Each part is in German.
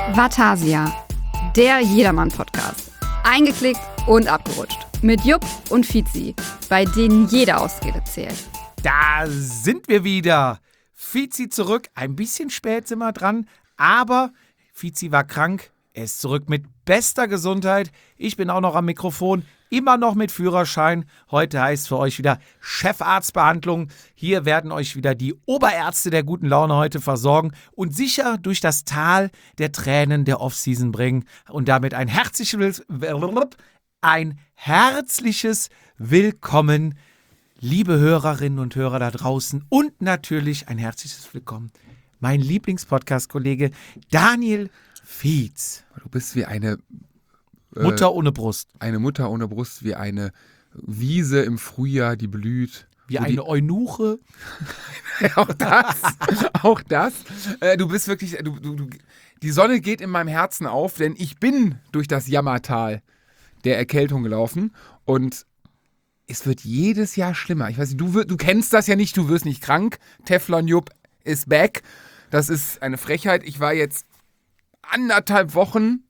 Vatasia, der Jedermann-Podcast. Eingeklickt und abgerutscht. Mit Jupp und Fizi, bei denen jede Ausrede zählt. Da sind wir wieder. Fizi zurück. Ein bisschen spät sind wir dran, aber Fizi war krank. Er ist zurück mit bester Gesundheit. Ich bin auch noch am Mikrofon, immer noch mit Führerschein. Heute heißt für euch wieder Chefarztbehandlung. Hier werden euch wieder die Oberärzte der guten Laune heute versorgen und sicher durch das Tal der Tränen der Offseason bringen. Und damit ein herzliches Willkommen, liebe Hörerinnen und Hörer da draußen. Und natürlich ein herzliches Willkommen, mein Lieblingspodcast-Kollege Daniel Fietz. Du bist wie eine Mutter ohne Brust. Eine Mutter ohne Brust, wie eine Wiese im Frühjahr, die blüht. Wie eine Eunuche. Auch das. Du bist wirklich, die Sonne geht in meinem Herzen auf, denn ich bin durch das Jammertal der Erkältung gelaufen und es wird jedes Jahr schlimmer. Ich weiß nicht, du kennst das ja nicht, du wirst nicht krank. Teflon Jupp ist back. Das ist eine Frechheit. Ich war jetzt 1,5 Wochen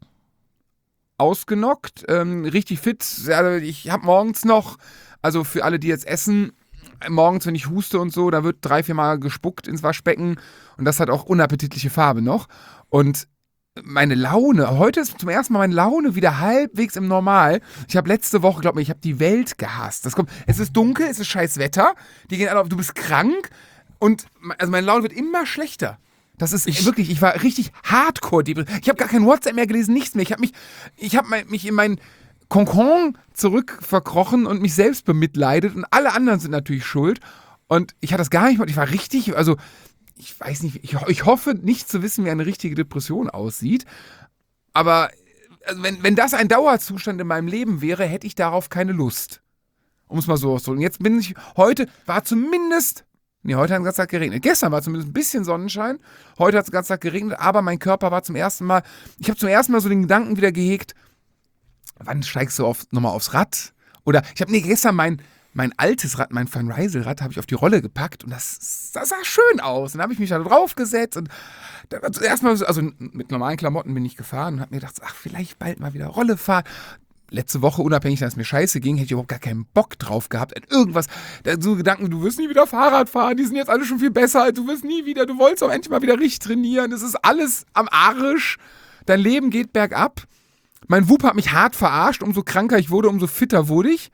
ausgenockt, richtig fit. Ich habe morgens noch, also für alle, die jetzt essen, morgens, wenn ich huste und so, da wird 3-4 Mal gespuckt ins Waschbecken und das hat auch unappetitliche Farbe noch. Und meine Laune, heute ist zum ersten Mal meine Laune wieder halbwegs im Normal. Ich habe letzte Woche, glaub mir, ich habe die Welt gehasst. Es ist dunkel, es ist scheiß Wetter, die gehen alle auf, du bist krank und also meine Laune wird immer schlechter. Das ist wirklich, ich war richtig hardcore. Ich habe gar kein WhatsApp mehr gelesen, nichts mehr. Ich habe mich in meinen Konkon zurückverkrochen und mich selbst bemitleidet und alle anderen sind natürlich schuld. Und ich hatte das gar nicht mehr. Ich war richtig, also ich weiß nicht, ich hoffe nicht zu wissen, wie eine richtige Depression aussieht. Aber also wenn das ein Dauerzustand in meinem Leben wäre, hätte ich darauf keine Lust. Um es mal so auszudrücken. Jetzt heute hat es den ganzen Tag geregnet. Gestern war zumindest ein bisschen Sonnenschein. Heute hat es den ganzen Tag geregnet, aber mein Körper war ich habe zum ersten Mal so den Gedanken wieder gehegt, wann steigst du nochmal aufs Rad? Oder gestern mein altes Rad, mein Van Rysel-Rad, habe ich auf die Rolle gepackt und das sah schön aus. Und dann habe ich mich da drauf gesetzt und erstmal, also mit normalen Klamotten bin ich gefahren und habe mir gedacht, vielleicht bald mal wieder Rolle fahren. Letzte Woche, unabhängig, dass es mir scheiße ging, hätte ich überhaupt gar keinen Bock drauf gehabt. Irgendwas, so Gedanken, du wirst nie wieder Fahrrad fahren, die sind jetzt alle schon viel besser, du wirst nie wieder, du wolltest auch endlich mal wieder richtig trainieren, es ist alles am Arsch, dein Leben geht bergab. Mein Whoop hat mich hart verarscht, umso kranker ich wurde, umso fitter wurde ich.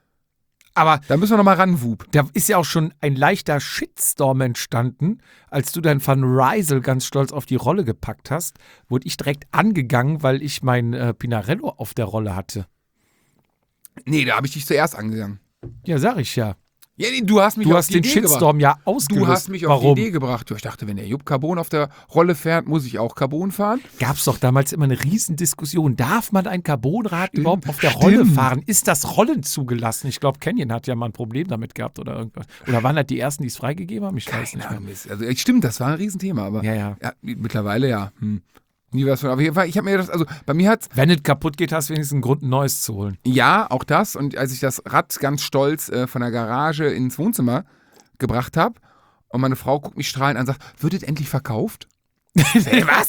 Aber da müssen wir nochmal ran, Whoop. Da ist ja auch schon ein leichter Shitstorm entstanden, als du dein Van Rysel ganz stolz auf die Rolle gepackt hast, wurde ich direkt angegangen, weil ich mein Pinarello auf der Rolle hatte. Nee, da habe ich dich zuerst angegangen. Ja, sag ich ja. Ja, du hast mich auf die Idee gebracht. Du hast den Shitstorm ja ausgelöst. Du hast mich auf die Idee gebracht. Ich dachte, wenn der Jupp Carbon auf der Rolle fährt, muss ich auch Carbon fahren. Gab es doch damals immer eine Riesendiskussion. Darf man ein Carbonrad überhaupt auf der Rolle fahren? Ist das Rollen zugelassen? Ich glaube, Canyon hat ja mal ein Problem damit gehabt oder irgendwas. Oder waren das die Ersten, die es freigegeben haben? Ich weiß nicht mehr. Also, stimmt, das war ein Riesenthema. Aber ja, mittlerweile ja. Nie was von. Aber ich habe mir gedacht, also bei mir hat's. Wenn es kaputt geht, hast du wenigstens einen Grund, ein neues zu holen. Ja, auch das. Und als ich das Rad ganz stolz von der Garage ins Wohnzimmer gebracht habe und meine Frau guckt mich strahlend an und sagt, wird es endlich verkauft? Was?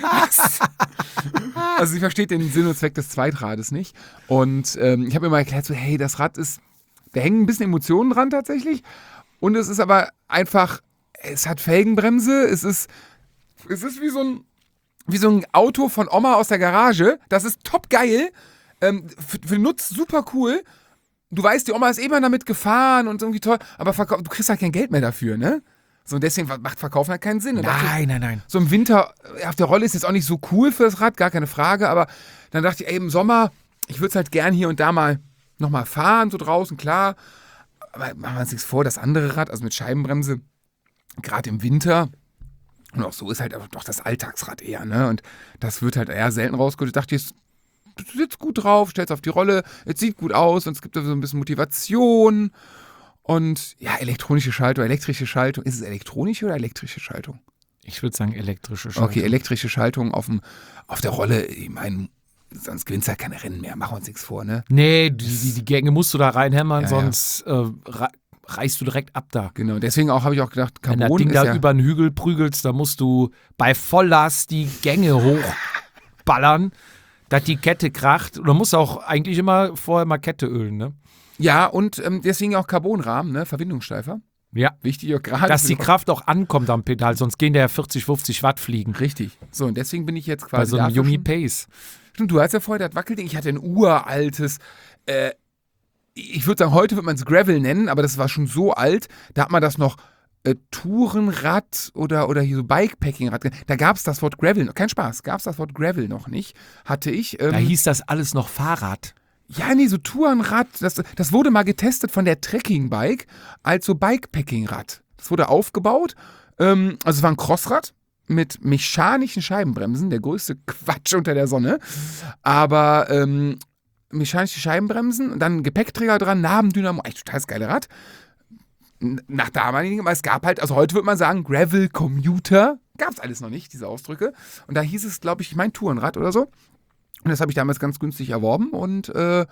Also sie versteht den Sinn und Zweck des Zweitrades nicht. Und ich habe mir mal erklärt, so hey, das Rad ist, da hängen ein bisschen Emotionen dran tatsächlich. Und es ist aber einfach, es hat Felgenbremse, es ist wie so ein Auto von Oma aus der Garage. Das ist top geil. Für den Nutz super cool. Du weißt, die Oma ist immer damit gefahren und irgendwie toll, aber du kriegst halt kein Geld mehr dafür, ne? So, und deswegen macht Verkaufen halt keinen Sinn. Nein. So im Winter auf der Rolle ist jetzt auch nicht so cool für das Rad, gar keine Frage, aber dann dachte ich, ey, im Sommer, ich würde es halt gern hier und da mal nochmal fahren, so draußen, klar. Aber machen wir uns nichts vor, das andere Rad, also mit Scheibenbremse, gerade im Winter, und auch so ist halt doch das Alltagsrad eher, ne? Und das wird halt eher selten rausgeholt. Ich dachte, du sitzt gut drauf, stellst auf die Rolle, es sieht gut aus und es gibt so ein bisschen Motivation. Und ja, elektrische Schaltung. Ist es elektronische oder elektrische Schaltung? Ich würde sagen elektrische Schaltung. Okay, elektrische Schaltung auf der Rolle. Ich meine, sonst gewinnst du ja keine Rennen mehr. Machen wir uns nichts vor, ne? Nee, die Gänge musst du da reinhämmern, sonst reißt du direkt ab da. Genau, deswegen habe ich auch gedacht, Carbon. Wenn das Ding da über den Hügel prügelst, da musst du bei Volllast die Gänge ballern, dass die Kette kracht. Und man muss auch eigentlich immer vorher mal Kette ölen, ne? Ja, und deswegen auch Carbonrahmen, ne? Verbindungssteifer. Ja. Wichtig auch gerade. Dass die Kraft auch ankommt am Pedal, sonst gehen der 40, 50 Watt fliegen. Richtig. So, und deswegen bin ich jetzt Bei quasi so einem dafür Yumi schon- Pace. Stimmt, du hast ja vorher das Wackelding. Ich hatte ein uraltes, ich würde sagen, heute würde man es Gravel nennen, aber das war schon so alt, da hat man das noch Tourenrad oder hier so Bikepacking-Rad. Da gab es das Wort Gravel, kein Spaß, gab es das Wort Gravel noch nicht, hatte ich. Da hieß das alles noch Fahrrad. Ja, nee, so Tourenrad, das wurde mal getestet von der Trekking-Bike als so Bikepacking-Rad. Das wurde aufgebaut, also es war ein Crossrad mit mechanischen Scheibenbremsen, der größte Quatsch unter der Sonne, aber mechanische Scheibenbremsen und dann ein Gepäckträger dran, Nabendynamo, echt total geile Rad. Nach damaligen, aber es gab halt, also heute würde man sagen, Gravel Commuter, gab es alles noch nicht, diese Ausdrücke. Und da hieß es, glaube ich, mein Tourenrad oder so. Und das habe ich damals ganz günstig erworben und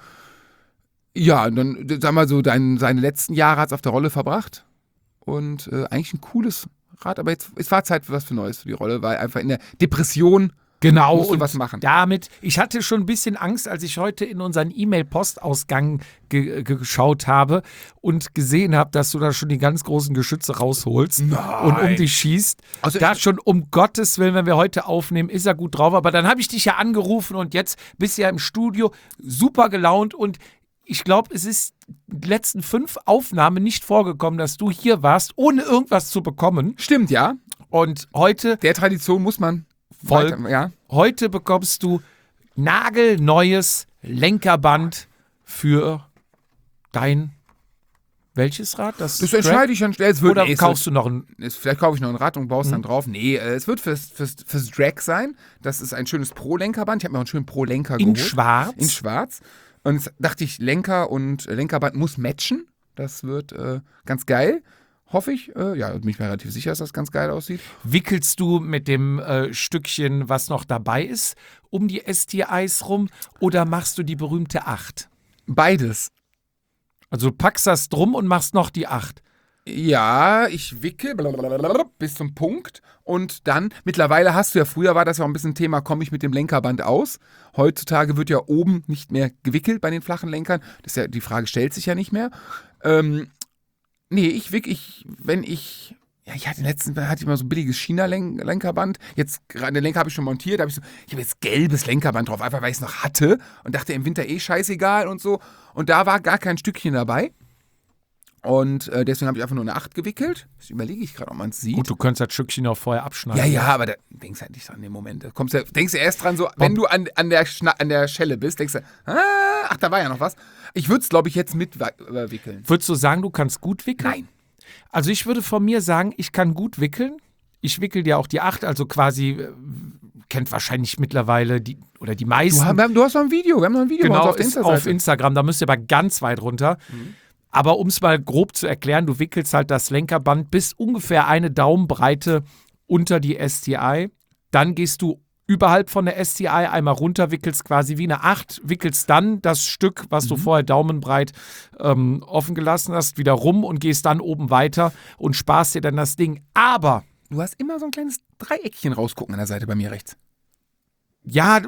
ja, und dann, sag mal so, seine letzten Jahre hat es auf der Rolle verbracht und eigentlich ein cooles Rad, aber jetzt, es war Zeit für was für Neues für die Rolle, weil einfach in der Depression Genau. musst du und was machen. damit, ich hatte schon ein bisschen Angst, als ich heute in unseren E-Mail-Postausgang geschaut habe und gesehen habe, dass du da schon die ganz großen Geschütze rausholst und um dich schießt. Also da schon um Gottes Willen, wenn wir heute aufnehmen, ist er gut drauf. Aber dann habe ich dich ja angerufen und jetzt bist du ja im Studio super gelaunt und ich glaube, es ist in den letzten 5 Aufnahmen nicht vorgekommen, dass du hier warst, ohne irgendwas zu bekommen. Stimmt, ja. Und heute Der Tradition muss man Voll. weiter, ja. Heute bekommst du nagelneues Lenkerband für dein welches Rad? Das entscheide ich dann schnell. Oder kaufst du noch ein... Vielleicht kaufe ich noch ein Rad und baue es dann drauf. Nee, es wird fürs Drag sein. Das ist ein schönes Pro-Lenkerband. Ich habe mir auch einen schönen Pro-Lenker In geholt. schwarz? In schwarz. Und jetzt dachte ich, Lenker und Lenkerband muss matchen. Das wird ganz geil. Hoffe ich. Ja, bin ich mir relativ sicher, dass das ganz geil aussieht. Wickelst du mit dem Stückchen, was noch dabei ist, um die STIs rum oder machst du die berühmte 8? Beides. Also du packst das drum und machst noch die 8. Ja, ich wickel bis zum Punkt und dann, mittlerweile hast du ja, früher war das ja auch ein bisschen Thema, komme ich mit dem Lenkerband aus. Heutzutage wird ja oben nicht mehr gewickelt bei den flachen Lenkern. Das ist ja, die Frage stellt sich ja nicht mehr. Nee, ich hatte letztens hatte ich mal so ein billiges China-Lenkerband. Jetzt, gerade den Lenker habe ich schon montiert, ich habe jetzt gelbes Lenkerband drauf, einfach weil ich es noch hatte und dachte im Winter scheißegal und so. Und da war gar kein Stückchen dabei. Und deswegen habe ich einfach nur eine 8 gewickelt. Das überlege ich gerade, ob man es sieht. Gut, du könntest das Stückchen auch vorher abschneiden. Ja, aber da denkst du halt nicht dran in dem Moment. Denkst du erst dran, so, wenn du an der Schelle bist, denkst du, ach, da war ja noch was. Ich würde es, glaube ich, jetzt mitwickeln. Würdest du sagen, du kannst gut wickeln? Nein. Also ich würde von mir sagen, ich kann gut wickeln. Ich wickel dir auch die 8, also quasi, kennt wahrscheinlich mittlerweile die meisten. Du hast noch ein Video, wir haben noch ein Video bei uns Genau, auf der ist Insta-Seite. auf Instagram, da müsst ihr aber ganz weit runter. Aber um es mal grob zu erklären, du wickelst halt das Lenkerband bis ungefähr eine Daumenbreite unter die STI. Dann gehst du überhalb von der STI einmal runter, wickelst quasi wie eine 8, wickelst dann das Stück, was du vorher daumenbreit offen gelassen hast, wieder rum und gehst dann oben weiter und sparst dir dann das Ding. Aber Du hast immer so ein kleines Dreieckchen rausgucken an der Seite bei mir rechts. ja,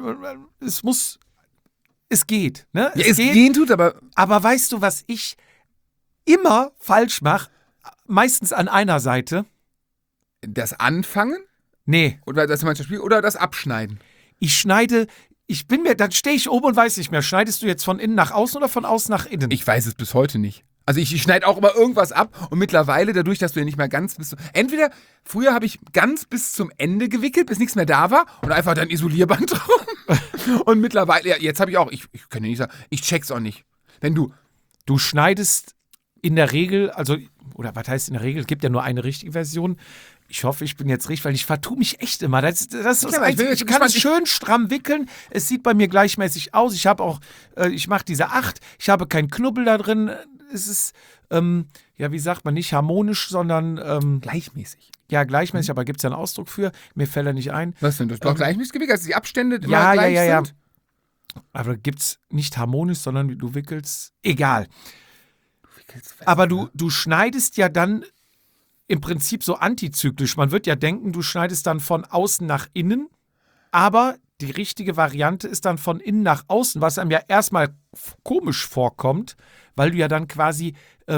es geht. Ne? Ja, es gehen tut, aber Aber weißt du, was ich immer falsch mache? Meistens an einer Seite. das Anfangen Nee, oder das manchmal Spiel oder das Abschneiden. ich schneide, dann stehe ich oben und weiß nicht mehr. Schneidest du jetzt von innen nach außen oder von außen nach innen? Ich weiß es bis heute nicht. Also ich schneide auch immer irgendwas ab und mittlerweile, dadurch, dass du ja nicht mehr ganz entweder, früher habe ich ganz bis zum Ende gewickelt, bis nichts mehr da war und einfach dann Isolierband drum. Und mittlerweile, ja, jetzt habe ich auch, ich kann ja nicht sagen, ich check's auch nicht. Wenn Du schneidest in der Regel, also, oder was heißt in der Regel, es gibt ja nur eine richtige Version. Ich hoffe, ich bin jetzt richtig, weil ich vertue mich echt immer. Das ist das Klar, ich bin ich jetzt kann es gespannt. schön stramm wickeln. Es sieht bei mir gleichmäßig aus. Ich habe auch, ich mache diese 8. Ich habe keinen Knubbel da drin. Es ist, ja, wie sagt man, nicht harmonisch, sondern, gleichmäßig. ja, gleichmäßig, aber gibt es ja einen Ausdruck für? Mir fällt er nicht ein. Was denn? Du hast doch gleichmäßig gewickelt, dass die Abstände immer Ja, gleich ja. sind? Aber gibt es nicht harmonisch, sondern du wickelst, egal. Wickelst fest, Aber ne? du schneidest ja dann im Prinzip so antizyklisch. Man wird ja denken, du schneidest dann von außen nach innen, aber die richtige Variante ist dann von innen nach außen, was einem ja erstmal komisch vorkommt, weil du ja dann quasi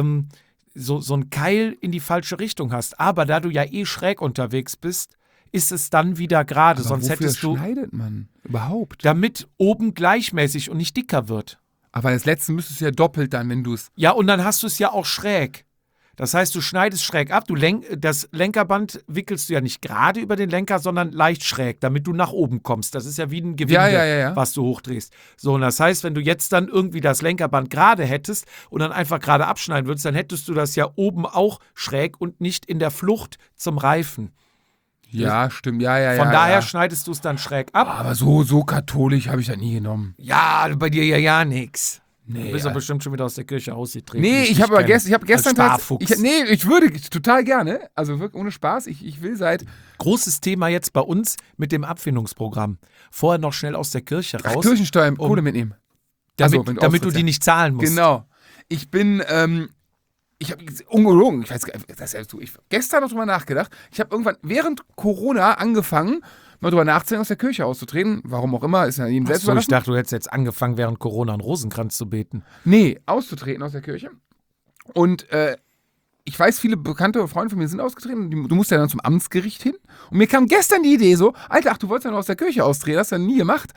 so einen Keil in die falsche Richtung hast. Aber da du ja schräg unterwegs bist, ist es dann wieder gerade. Aber Sonst wofür hättest du, schneidet man überhaupt? damit oben gleichmäßig und nicht dicker wird. Aber das letzte müsstest du ja doppelt dann, wenn du es... Ja, und dann hast du es ja auch schräg. Das heißt, du schneidest schräg ab. Das Lenkerband wickelst du ja nicht gerade über den Lenker, sondern leicht schräg, damit du nach oben kommst. Das ist ja wie ein Gewinde, Ja. was du hochdrehst. So, und das heißt, wenn du jetzt dann irgendwie das Lenkerband gerade hättest und dann einfach gerade abschneiden würdest, dann hättest du das ja oben auch schräg und nicht in der Flucht zum Reifen. Ja, stimmt, ja. Von daher schneidest du es dann schräg ab. Aber so katholisch habe ich das nie genommen. Ja, bei dir ja nix. Nee, Du bist doch bestimmt schon wieder aus der Kirche ausgetreten. Nee, ich habe gestern Sparfuchs. ich würde total gerne, also wirklich ohne Spaß, ich will seit... Großes Thema jetzt bei uns mit dem Abfindungsprogramm. Vorher noch schnell aus der Kirche raus. Kirchensteuer, Kohle mitnehmen. Damit, wenn du damit du austrittst, die nicht zahlen musst. Genau. Ich bin, ich habe ungelogen, ich weiß gar nicht, ich hab gestern noch drüber nachgedacht. Ich habe irgendwann während Corona angefangen, mal drüber nachzudenken, aus der Kirche auszutreten. Warum auch immer, ist ja jedem selbst Achso, ich überlassen. dachte, du hättest jetzt angefangen, während Corona einen Rosenkranz zu beten. Nee, auszutreten aus der Kirche. Und ich weiß, viele bekannte Freunde von mir sind ausgetreten. Du musst ja dann zum Amtsgericht hin. Und mir kam gestern die Idee so, Alter, ach, du wolltest ja noch aus der Kirche austreten, hast du ja nie gemacht.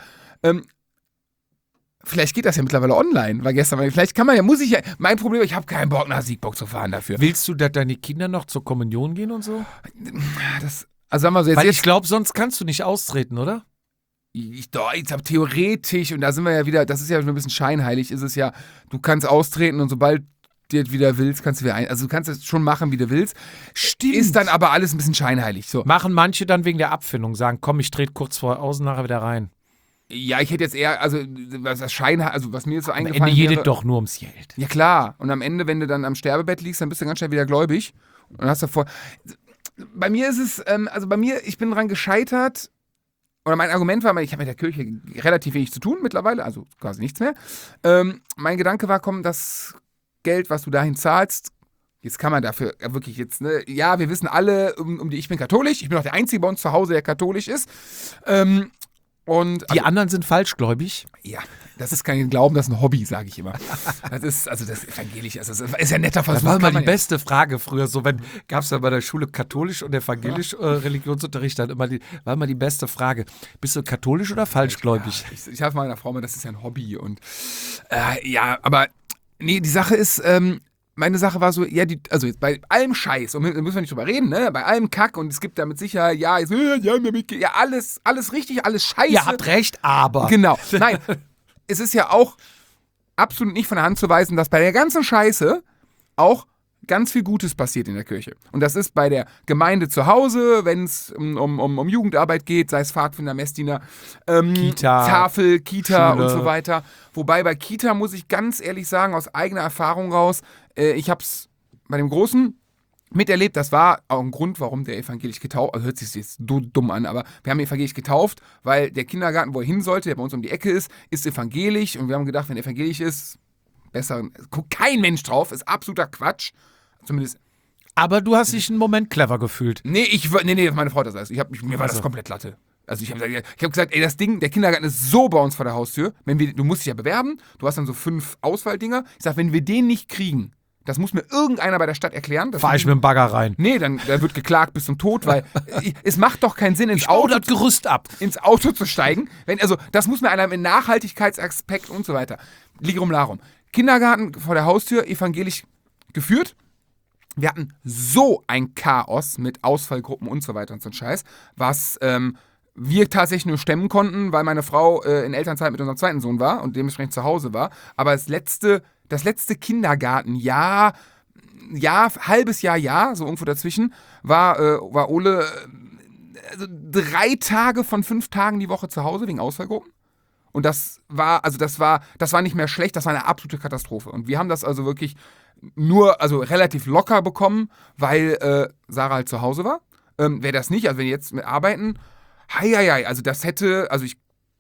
Vielleicht geht das ja mittlerweile online, weil vielleicht kann man ja, mein Problem, ich habe keinen Bock nach Siegburg zu fahren dafür. Willst du, dass deine Kinder noch zur Kommunion gehen und so? Also sagen wir so, Weil jetzt ich glaube, sonst kannst du nicht austreten, oder? jetzt hab theoretisch, und da sind wir ja wieder, das ist ja schon ein bisschen scheinheilig, ist es ja, du kannst austreten und sobald du das wieder willst, kannst du wieder also du kannst es schon machen, wie du willst. Stimmt. Ist dann aber alles ein bisschen scheinheilig. So. Machen manche dann wegen der Abfindung, sagen, komm, ich trete kurz vorher aus und nachher wieder rein. Ja, ich hätte jetzt eher, also was mir jetzt so Am eingefallen Ende geht wäre, es doch nur ums Geld. Ja klar, und am Ende, wenn du dann am Sterbebett liegst, dann bist du ganz schnell wieder gläubig und hast davor. Bei mir ist es, ich bin dran gescheitert, oder mein Argument war, ich habe mit der Kirche relativ wenig zu tun mittlerweile, also quasi nichts mehr. Mein Gedanke war, komm, das Geld, was du dahin zahlst, jetzt kann man dafür wirklich jetzt, ne, ja, wir wissen alle, ich bin katholisch, ich bin auch der Einzige bei uns zu Hause, der katholisch ist. Und Die anderen sind falschgläubig. ja, das ist kein Glauben, das ist ein Hobby, sage ich immer. Das ist evangelisch, das ist ja ein netter Versuch. Das war mal kann die man ja- besse Frage früher. So, gab es ja bei der Schule katholisch und evangelisch Religionsunterricht, dann war immer die beste Frage. Bist du katholisch oder falschgläubig? Ja, ich habe meiner Frau mal, das ist ja ein Hobby und ja, aber nee, die Sache ist, meine Sache war so, ja, also jetzt bei allem Scheiß, und da müssen wir nicht drüber reden, ne, bei allem Kack, und es gibt damit sicher, ja, alles richtig, alles Scheiße. Ihr habt recht, aber. Genau, nein, es ist ja auch absolut nicht von der Hand zu weisen, dass bei der ganzen Scheiße auch ganz viel Gutes passiert in der Kirche. Und das ist bei der Gemeinde zu Hause, wenn es um Jugendarbeit geht, sei es Pfadfinder, Messdiener, Kita, Tafel, Kita Schule. und so weiter. Wobei bei Kita muss ich ganz ehrlich sagen, aus eigener Erfahrung raus, ich habe es bei dem Großen miterlebt, das war auch ein Grund, warum der evangelisch getauft, also hört sich jetzt dumm an, aber wir haben ihn evangelisch getauft, weil der Kindergarten, wo er hin sollte, der bei uns um die Ecke ist evangelisch, und wir haben gedacht, wenn er evangelisch ist, besser, guckt kein Mensch drauf, ist absoluter Quatsch. Zumindest. Aber du hast dich einen Moment clever gefühlt. Nee, meine Frau hat das alles. Mir war das komplett Latte. Also ich habe gesagt, ey, das Ding, der Kindergarten ist so bei uns vor der Haustür, du musst dich ja bewerben, du hast dann so 5 Auswahldinger. Ich sag, wenn wir den nicht kriegen, das muss mir irgendeiner bei der Stadt erklären. Fahr ich mit dem Bagger rein. Nee, da wird geklagt bis zum Tod, weil es macht doch keinen Sinn, ins Das Gerüst ab. Auto zu steigen. Das muss mir einer mit Nachhaltigkeitsaspekt und so weiter. Ligerum Larum. Kindergarten vor der Haustür, evangelisch geführt. Wir hatten so ein Chaos mit Ausfallgruppen und so weiter und so ein Scheiß, was wir tatsächlich nur stemmen konnten, weil meine Frau in Elternzeit mit unserem zweiten Sohn war und dementsprechend zu Hause war. Aber das letzte Kindergartenjahr, halbes Jahr, so irgendwo dazwischen, war Ole 3 Tage von 5 Tagen die Woche zu Hause wegen Ausfallgruppen. Und das war nicht mehr schlecht, das war eine absolute Katastrophe. Und wir haben das also wirklich relativ locker bekommen, weil Sarah halt zu Hause war. Wäre das nicht, also wenn wir jetzt mit arbeiten, also das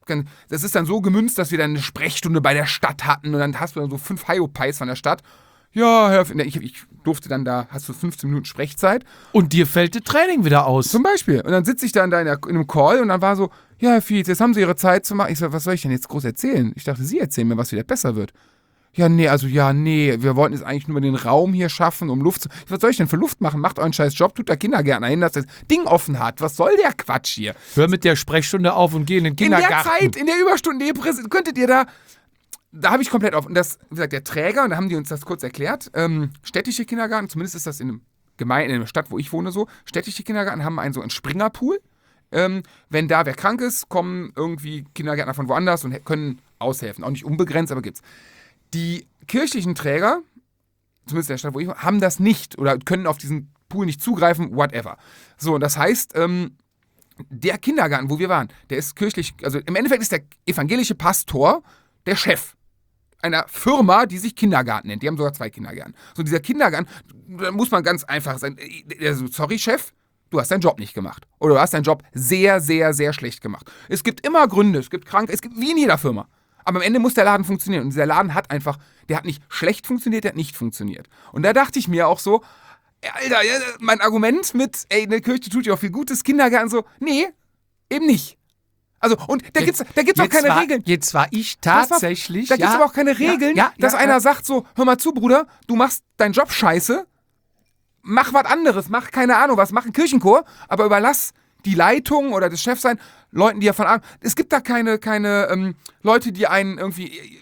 ist dann so gemünzt, dass wir dann eine Sprechstunde bei der Stadt hatten und dann hast du dann so 5 Hyopies von der Stadt. ja, Herr, ich durfte dann da, hast du 15 Minuten Sprechzeit. Und dir fällt das Training wieder aus. Zum Beispiel. Und dann sitze ich da in einem Call und dann war so, ja, Herr Fietz, jetzt haben Sie Ihre Zeit zu machen. Ich so, was soll ich denn jetzt groß erzählen? Ich dachte, Sie erzählen mir, was wieder besser wird. Ja, nee, wir wollten jetzt eigentlich nur den Raum hier schaffen, um Luft zu... Was soll ich denn für Luft machen? Macht euren scheiß Job, tut der Kindergärtner hin, dass das Ding offen hat. Was soll der Quatsch hier? Hör mit der Sprechstunde auf und geh in den Kindergarten. In der Zeit, in der Überstunde, könntet ihr da habe ich komplett auf. Und das, wie gesagt, der Träger, und da haben die uns das kurz erklärt, städtische Kindergarten, zumindest ist das in einer Stadt, wo ich wohne so, städtische Kindergarten haben einen so einen Springerpool. Wenn da wer krank ist, kommen irgendwie Kindergärtner von woanders und können aushelfen. Auch nicht unbegrenzt, aber gibt's. Die kirchlichen Träger, zumindest in der Stadt, wo ich wohne, haben das nicht oder können auf diesen Pool nicht zugreifen, whatever. So, und das heißt, der Kindergarten, wo wir waren, der ist kirchlich, also im Endeffekt ist der evangelische Pastor der Chef einer Firma, die sich Kindergarten nennt. Die haben sogar 2 Kindergärten. So, dieser Kindergarten, da muss man ganz einfach sein. Sorry, Chef, du hast deinen Job nicht gemacht. Oder du hast deinen Job sehr, sehr, sehr schlecht gemacht. Es gibt immer Gründe, es gibt Kranke, es gibt wie in jeder Firma. Aber am Ende muss der Laden funktionieren. Und dieser Laden hat nicht schlecht funktioniert, der hat nicht funktioniert. Und da dachte ich mir auch so, Alter, mein Argument mit, eine Kirche tut ja auch viel Gutes, Kindergarten so, nee, eben nicht. Also, und da gibt's auch keine Regeln. Jetzt war ich tatsächlich. Da gibt's aber auch keine Regeln, dass einer sagt so, hör mal zu, Bruder, du machst deinen Job scheiße, mach was anderes, mach keine Ahnung was, mach einen Kirchenchor, aber überlass die Leitung oder das Chefsein Leuten, die ja von Ahnung. Es gibt da keine Leute, die einen irgendwie,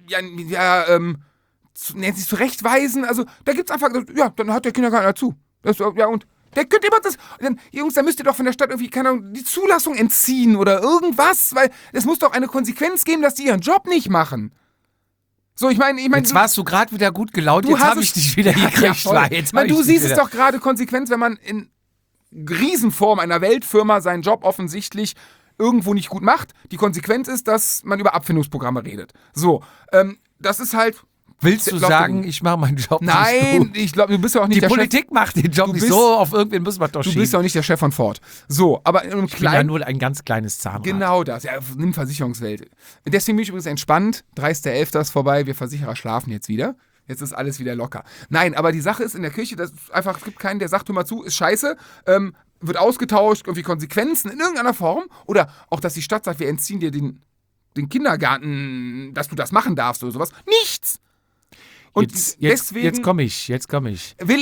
nennt sich zurechtweisen. Also, da gibt's einfach, ja, dann hat der Kindergarten dazu. Und der könnte immer das. Dann, Jungs, da müsst ihr doch von der Stadt irgendwie, keine Ahnung, die Zulassung entziehen oder irgendwas, weil es muss doch eine Konsequenz geben, dass die ihren Job nicht machen. So, ich meine. Jetzt warst du gerade wieder gut gelaunt, jetzt habe ich dich wieder gekriegt. Du siehst es doch gerade konsequent, wenn man in Riesenform einer Weltfirma seinen Job offensichtlich irgendwo nicht gut macht. Die Konsequenz ist, dass man über Abfindungsprogramme redet. So, das ist halt. Willst du sagen, ich mache meinen Job nicht gut? Nein, ich glaube, du bist ja auch nicht die der Chef. Die Politik macht den Job nicht so, auf irgendwen müssen wir doch schieben. Du bist ja auch nicht der Chef von Ford. So, aber in einem ich bin ja nur ein ganz kleines Zahnrad. Genau das, ja, nimm Versicherungswelt. Deswegen bin ich übrigens entspannt. 30.11. ist vorbei, wir Versicherer schlafen jetzt wieder. Jetzt ist alles wieder locker. Nein, aber die Sache ist in der Kirche, es gibt keinen, der sagt, hör mal zu, ist scheiße, wird ausgetauscht, irgendwie Konsequenzen in irgendeiner Form. Oder auch, dass die Stadt sagt, wir entziehen dir den Kindergarten, dass du das machen darfst oder sowas. Nichts! Und deswegen jetzt komme ich. Will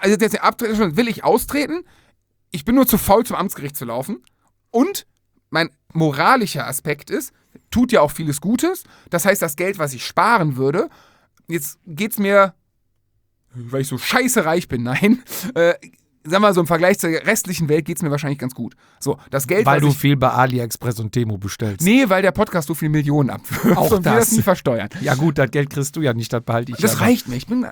ich austreten? Ich bin nur zu faul, zum Amtsgericht zu laufen. Und mein moralischer Aspekt ist, tut ja auch vieles Gutes. Das heißt, das Geld, was ich sparen würde, jetzt geht's mir, weil ich so scheiße reich bin, nein, sag mal so im Vergleich zur restlichen Welt geht's mir wahrscheinlich ganz gut. So, das Geld, weil du viel bei AliExpress und Temu bestellst. Nee, weil der Podcast so viele Millionen abwirft auch und wir das nie versteuern. Ja gut, das Geld kriegst du ja nicht, das behalte ich. Das reicht mir. Ich bin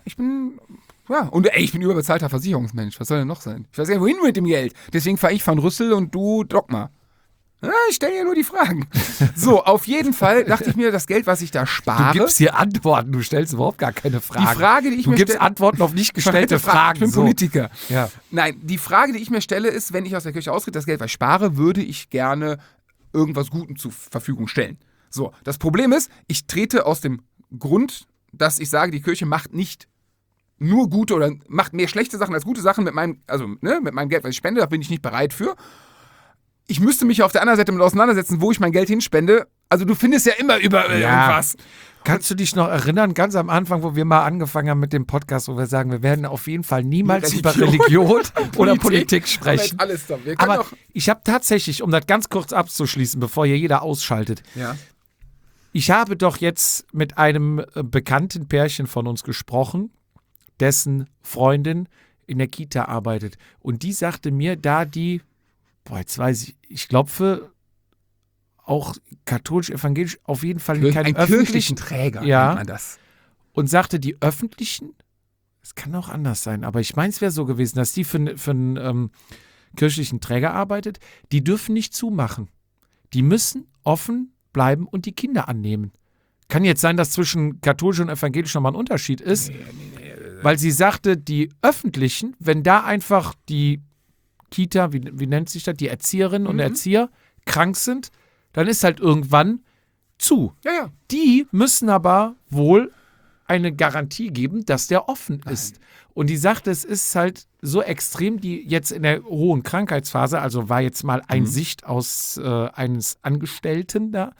ich bin überbezahlter Versicherungsmensch. Was soll denn noch sein? Ich weiß ja, wohin mit dem Geld. Deswegen fahre ich von Rüssel und du Dogma. Ich stelle ja nur die Fragen. So, auf jeden Fall dachte ich mir, das Geld, was ich da spare. Du gibst hier Antworten, du stellst überhaupt gar keine Fragen. Die Frage, die ich mir stelle. Du gibst Antworten auf nicht gestellte Fragen. Ich bin Politiker. Ja. Nein, die Frage, die ich mir stelle, ist, wenn ich aus der Kirche austrete, das Geld, was ich spare, würde ich gerne irgendwas Guten zur Verfügung stellen. So, das Problem ist, ich trete aus dem Grund, dass ich sage, die Kirche macht nicht nur gute oder macht mehr schlechte Sachen als gute Sachen mit meinem Geld, was ich spende, da bin ich nicht bereit für. Ich müsste mich auf der anderen Seite mit auseinandersetzen, wo ich mein Geld hinspende. Also du findest ja immer überall irgendwas. Kannst du dich noch erinnern, ganz am Anfang, wo wir mal angefangen haben mit dem Podcast, wo wir sagen, wir werden auf jeden Fall niemals über Religion oder Politik sprechen. Alles da. Aber ich habe tatsächlich, um das ganz kurz abzuschließen, bevor hier jeder ausschaltet, ich habe doch jetzt mit einem bekannten Pärchen von uns gesprochen, dessen Freundin in der Kita arbeitet. Und die sagte mir, jetzt weiß ich glaube auch katholisch-evangelisch auf jeden Fall in keinem öffentlichen Träger, nennt man das. Und sagte, die öffentlichen, es kann auch anders sein, aber ich meine, es wäre so gewesen, dass die für einen kirchlichen Träger arbeitet, die dürfen nicht zumachen. Die müssen offen bleiben und die Kinder annehmen. Kann jetzt sein, dass zwischen katholisch und evangelisch nochmal ein Unterschied ist, nee. Weil sie sagte, die öffentlichen, wenn da einfach die Kita, wie nennt sich das, die Erzieherinnen und Erzieher krank sind, dann ist halt irgendwann zu. Ja. Die müssen aber wohl eine Garantie geben, dass der offen ist. Und die sagt, es ist halt so extrem, die jetzt in der hohen Krankheitsphase, also war jetzt mal Sicht aus eines Angestellten da,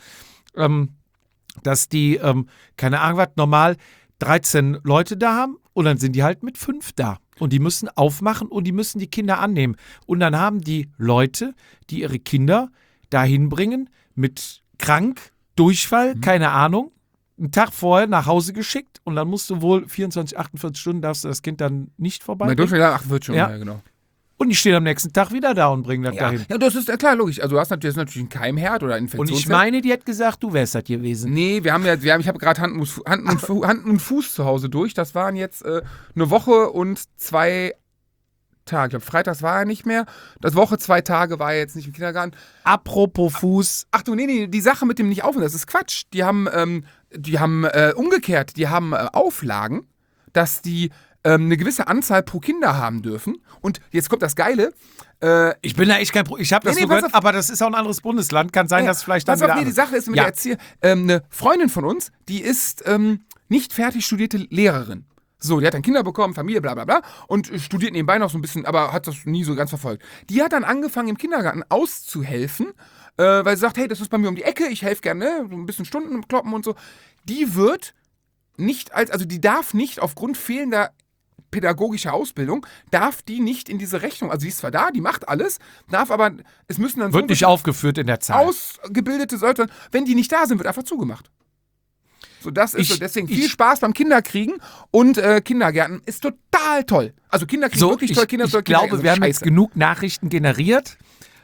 dass die, keine Ahnung was, normal 13 Leute da haben und dann sind die halt mit 5 da. Und die müssen aufmachen und die müssen die Kinder annehmen. Und dann haben die Leute, die ihre Kinder dahin bringen, mit krank, Durchfall, keine Ahnung, einen Tag vorher nach Hause geschickt und dann musst du wohl 24, 48 Stunden darfst du das Kind dann nicht vorbei. Mein Durchfall 48 Stunden, ja, genau. Und die stehen am nächsten Tag wieder da und bringen das dahin. Ja, das ist ja klar, logisch. Also du hast natürlich einen Keimherd oder Infektionsherd. Und ich meine, die hat gesagt, du wärst das gewesen. Nee, ich habe gerade Hand und Fuß zu Hause durch. Das waren jetzt eine Woche und 2 Tage. Ich glaube, freitags war er nicht mehr. Das Woche 2 Tage war er jetzt nicht im Kindergarten. Apropos Fuß. Ach du, nee, die Sache mit dem nicht aufhören, das ist Quatsch. Die haben umgekehrt, die haben Auflagen, dass die eine gewisse Anzahl pro Kinder haben dürfen. Und jetzt kommt das Geile. Ich bin da echt kein Ich habe das nur gehört, aber das ist auch ein anderes Bundesland. Kann sein, dass vielleicht dann wieder die Sache ist mit der Erzieher. Eine Freundin von uns, die ist nicht fertig studierte Lehrerin. So, die hat dann Kinder bekommen, Familie, bla bla bla und studiert nebenbei noch so ein bisschen, aber hat das nie so ganz verfolgt. Die hat dann angefangen im Kindergarten auszuhelfen, weil sie sagt, hey, das ist bei mir um die Ecke, ich helfe gerne, so ein bisschen Stunden kloppen und so. Die wird nicht die darf nicht aufgrund fehlender pädagogischer Ausbildung, darf die nicht in diese Rechnung, also die ist zwar da, die macht alles, darf aber, es müssen dann wird nicht aufgeführt in der Zahl. Ausgebildete Leute, wenn die nicht da sind, wird einfach zugemacht. So, das ist so, deswegen viel Spaß beim Kinderkriegen und Kindergärten ist total toll. Also Kinderkriegen wirklich toll, Kinder Ich glaube, wir haben jetzt genug Nachrichten generiert.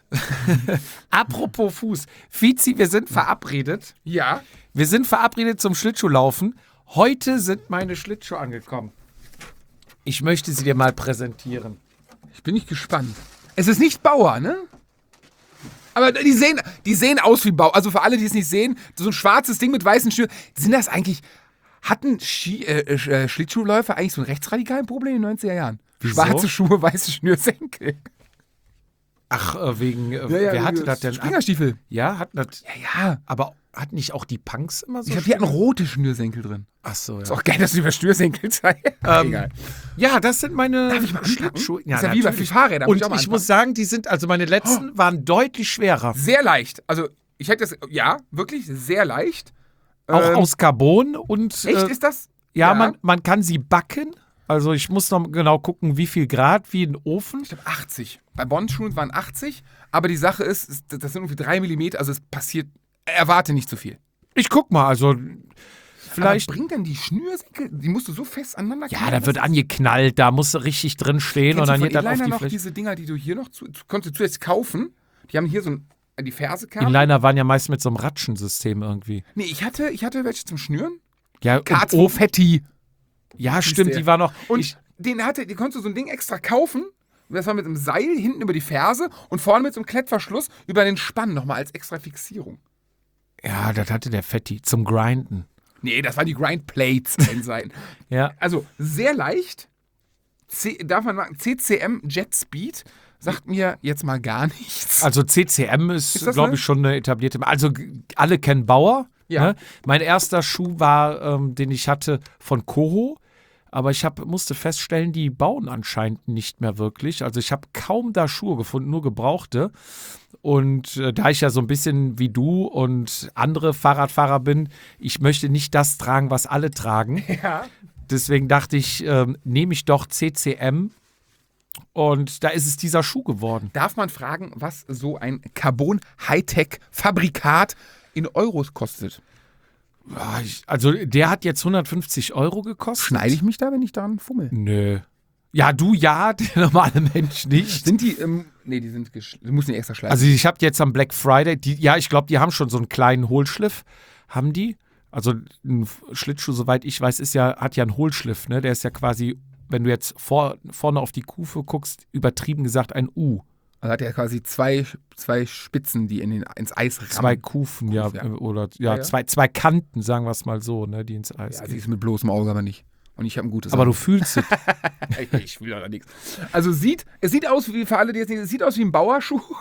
Apropos Fuß. Fizi, wir sind verabredet. Ja. Wir sind verabredet zum Schlittschuhlaufen. Heute sind meine Schlittschuhe angekommen. Ich möchte sie dir mal präsentieren. Ich bin nicht gespannt. Es ist nicht Bauer, ne? Aber die sehen aus wie Bauer. Also für alle, die es nicht sehen, so ein schwarzes Ding mit weißen Schnüren. Sind das eigentlich, hatten Schlittschuhläufer eigentlich so ein rechtsradikales Problem in den 90er Jahren? Wieso? Schwarze Schuhe, weiße Schnürsenkel. Ach, wegen, wer hatte das denn? Springerstiefel. Ja, hatten das. Ja. Aber hatten nicht auch die Punks immer so? Ich glaube, die hatten rote Schnürsenkel drin. Ach so, ja. Ist auch geil, dass du über Schnürsenkel zeigst. Egal. Ja, das sind meine Darf ich mal Schlittschuhe. Ja, ist ja wie bei Fahrrädern. Und ich muss sagen, die sind, also meine letzten waren deutlich schwerer. Sehr leicht. Also ich hätte das, ja, wirklich sehr leicht. Auch aus Carbon und... Echt, ist das? Ja, man kann sie backen. Also ich muss noch genau gucken, wie viel Grad, wie ein Ofen. Ich glaube 80. Bei Bondschuhen waren 80. Aber die Sache ist, das sind irgendwie 3 mm. Also es passiert, erwarte nicht zu viel. Ich guck mal, also... Vielleicht. Aber bringt denn die Schnürsenkel, die musst du so fest aneinander knallen? Ja, da wird angeknallt, da musst du richtig drin stehen und dann geht das auf die noch Fläche. Diese Dinger, die du hier noch konntest du jetzt kaufen, die haben hier so die Fersekarte. Inliner waren ja meist mit so einem Ratschensystem irgendwie. Nee, ich hatte welche zum Schnüren. Ja, K2 Fetti. Ja, stimmt, die war noch. Und den konntest du so ein Ding extra kaufen. Das war mit einem Seil hinten über die Ferse und vorne mit so einem Klettverschluss über den Spann nochmal als extra Fixierung. Ja, das hatte der Fetti zum Grinden. Nee, das waren die Grindplates an den Seiten. Ja. Also sehr leicht. Darf man sagen, CCM Jet Speed sagt mir jetzt mal gar nichts. Also CCM ist glaube ich, schon eine etablierte. Also alle kennen Bauer. Ja. Ne? Mein erster Schuh war, den ich hatte, von Koho. Aber ich musste feststellen, die bauen anscheinend nicht mehr wirklich. Also ich habe kaum da Schuhe gefunden, nur gebrauchte. Und da ich ja so ein bisschen wie du und andere Fahrradfahrer bin, ich möchte nicht das tragen, was alle tragen. Ja. Deswegen dachte ich, nehme ich doch CCM. Und da ist es dieser Schuh geworden. Darf man fragen, was so ein Carbon-Hightech-Fabrikat in Euros kostet? Also der hat jetzt 150 € gekostet. Schneide ich mich da, wenn ich daran fummel? Nö. Ja, du ja, der normale Mensch nicht. Sind die, nee, die sind, du musst nicht extra schleifen. Also ich habe jetzt am Black Friday, ich glaube, die haben schon so einen kleinen Hohlschliff, haben die. Also ein Schlittschuh, soweit ich weiß, hat ja einen Hohlschliff, ne? Der ist ja quasi, wenn du jetzt vorne auf die Kufe guckst, übertrieben gesagt ein U. Also hat er quasi zwei Spitzen, die ins Eis rammen. 2 Kufen, ja. Oder ja. Zwei Kanten, sagen wir es mal so, ne, die ins Eis gehen. Sie ist mit bloßem Auge aber nicht. Und ich habe ein gutes Aber Auge. du fühlst es. Ich will doch nichts. Also es sieht aus wie, für alle, die jetzt nicht, es sieht aus wie ein Bauerschuh.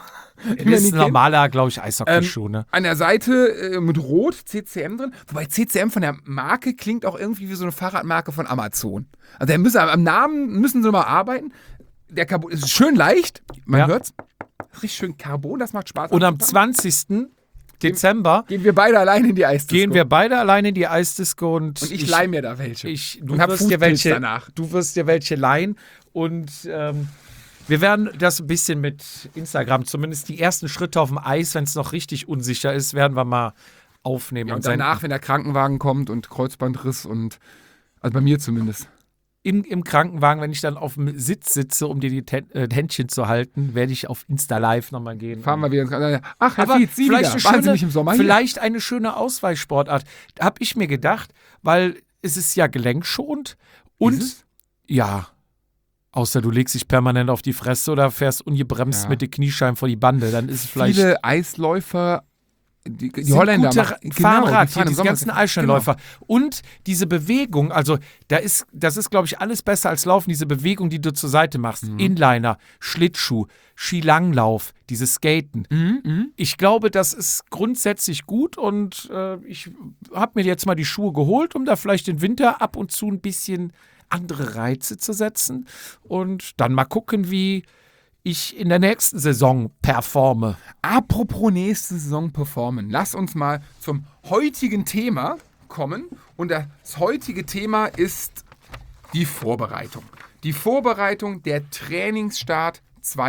Das ist ein normaler, glaube ich, Eishockeyschuh, ne? An der Seite mit Rot CCM drin. Wobei CCM von der Marke klingt auch irgendwie wie so eine Fahrradmarke von Amazon. Also am Namen müssen sie mal arbeiten. Der Carbon ist schön leicht. Man hört's. Richtig schön Carbon, das macht Spaß. Und am 20. Dezember gehen wir beide allein in die Eisdisco. Und ich leih mir da welche. Du wirst dir welche leihen. Und wir werden das ein bisschen mit Instagram, zumindest die ersten Schritte auf dem Eis, wenn es noch richtig unsicher ist, werden wir mal aufnehmen. Ja, und danach, wenn der Krankenwagen kommt und Kreuzbandriss also bei mir zumindest. Im Krankenwagen, wenn ich dann auf dem Sitz sitze, um dir die Händchen zu halten, werde ich auf Insta Live nochmal gehen. Fahren wir wieder. Ach, Herr Fietz, Sie wieder. Waren Sie nicht im Sommer hier? Vielleicht eine schöne Ausweichsportart. Habe ich mir gedacht, weil es ist ja gelenkschonend und ja, außer du legst dich permanent auf die Fresse oder fährst ungebremst mit den Kniescheiben vor die Bande, dann ist es vielleicht... Viele Eisläufer... Die Holländer fahren Rad, die diese ganzen Eisschnellläufer. Genau. Und diese Bewegung, also das ist, glaube ich, alles besser als Laufen, diese Bewegung, die du zur Seite machst. Inliner, Schlittschuh, Skilanglauf, dieses Skaten. Ich glaube, das ist grundsätzlich gut und ich habe mir jetzt mal die Schuhe geholt, um da vielleicht den Winter ab und zu ein bisschen andere Reize zu setzen und dann mal gucken, wie ich in der nächsten Saison performe. Apropos nächste Saison performen, lass uns mal zum heutigen Thema kommen. Und das heutige Thema ist die Vorbereitung. Die Vorbereitung der Trainingsstart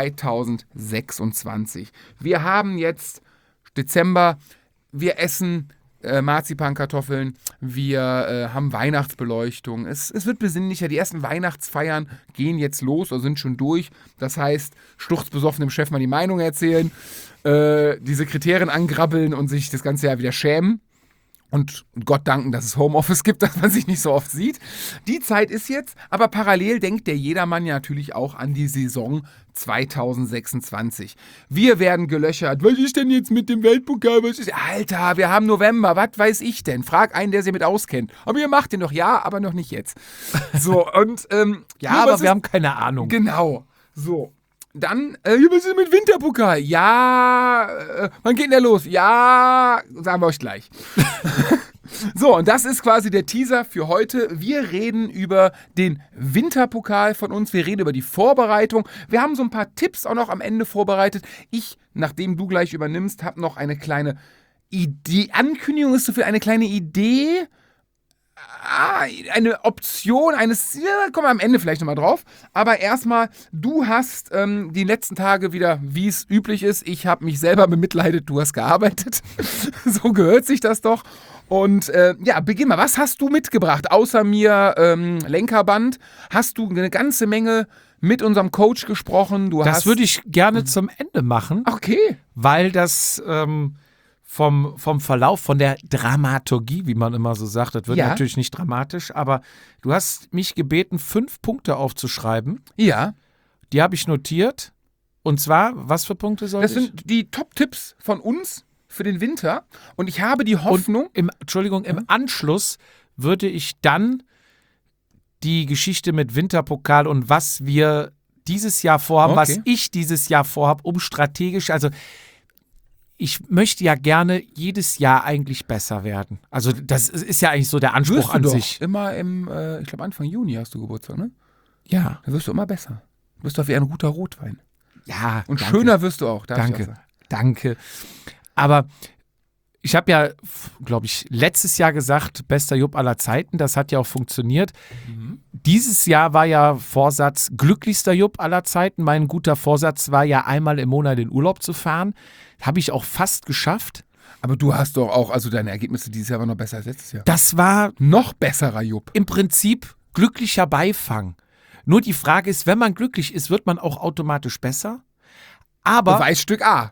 2026. Wir haben jetzt Dezember, wir essen Marzipankartoffeln, wir haben Weihnachtsbeleuchtung. Es wird besinnlicher. Die ersten Weihnachtsfeiern gehen jetzt los oder sind schon durch. Das heißt, sturzbesoffen dem Chef mal die Meinung erzählen, die Sekretärin angrabbeln und sich das ganze Jahr wieder schämen. Und Gott danken, dass es Homeoffice gibt, dass man sich nicht so oft sieht. Die Zeit ist jetzt, aber parallel denkt der Jedermann ja natürlich auch an die Saison 2026. Wir werden gelöchert. Was ist denn jetzt mit dem Weltpokal? Alter, wir haben November, was weiß ich denn? Frag einen, der sich mit auskennt. Aber ihr macht den doch, ja, aber noch nicht jetzt. So, und ja, aber wir haben keine Ahnung. Genau, so. Dann, was ist mit Winterpokal? Ja, wann geht denn der los? Ja, sagen wir euch gleich. So, und das ist quasi der Teaser für heute. Wir reden über den Winterpokal von uns. Wir reden über die Vorbereitung. Wir haben so ein paar Tipps auch noch am Ende vorbereitet. Ich, nachdem du gleich übernimmst, habe noch eine kleine Idee. Ankündigung ist so viel, eine kleine Idee. Eine Option kommen wir am Ende vielleicht nochmal drauf, aber erstmal, du hast die letzten Tage wieder, wie es üblich ist, ich habe mich selber bemitleidet, du hast gearbeitet, so gehört sich das doch und beginn mal, was hast du mitgebracht, außer mir Lenkerband, hast du eine ganze Menge mit unserem Coach gesprochen, das würde ich gerne zum Ende machen, okay, weil das vom Verlauf, von der Dramaturgie, wie man immer so sagt, das wird natürlich nicht dramatisch, aber du hast mich gebeten, 5 Punkte aufzuschreiben. Ja. Die habe ich notiert. Und zwar, was für Punkte soll ich? Das sind die Top-Tipps von uns für den Winter. Und ich habe die Hoffnung... Im Anschluss würde ich dann die Geschichte mit Winterpokal und was wir dieses Jahr vorhaben, was ich dieses Jahr vorhabe, um strategisch, also ich möchte ja gerne jedes Jahr eigentlich besser werden. Also das ist ja eigentlich so der Anspruch an sich. Immer ich glaube Anfang Juni hast du Geburtstag, ne? Ja. Dann wirst du immer besser. Du bist doch wie ein guter Rotwein. Ja. Und danke. Schöner wirst du auch. Danke. Aber ich habe ja, glaube ich, letztes Jahr gesagt, bester Jupp aller Zeiten. Das hat ja auch funktioniert. Dieses Jahr war ja Vorsatz, glücklichster Jupp aller Zeiten. Mein guter Vorsatz war ja, einmal im Monat in Urlaub zu fahren. Habe ich auch fast geschafft. Aber du hast doch auch, also deine Ergebnisse dieses Jahr waren noch besser als letztes Jahr. Das war noch besserer Jupp. Im Prinzip glücklicher Beifang. Nur die Frage ist, wenn man glücklich ist, wird man auch automatisch besser. Aber Beweisstück A.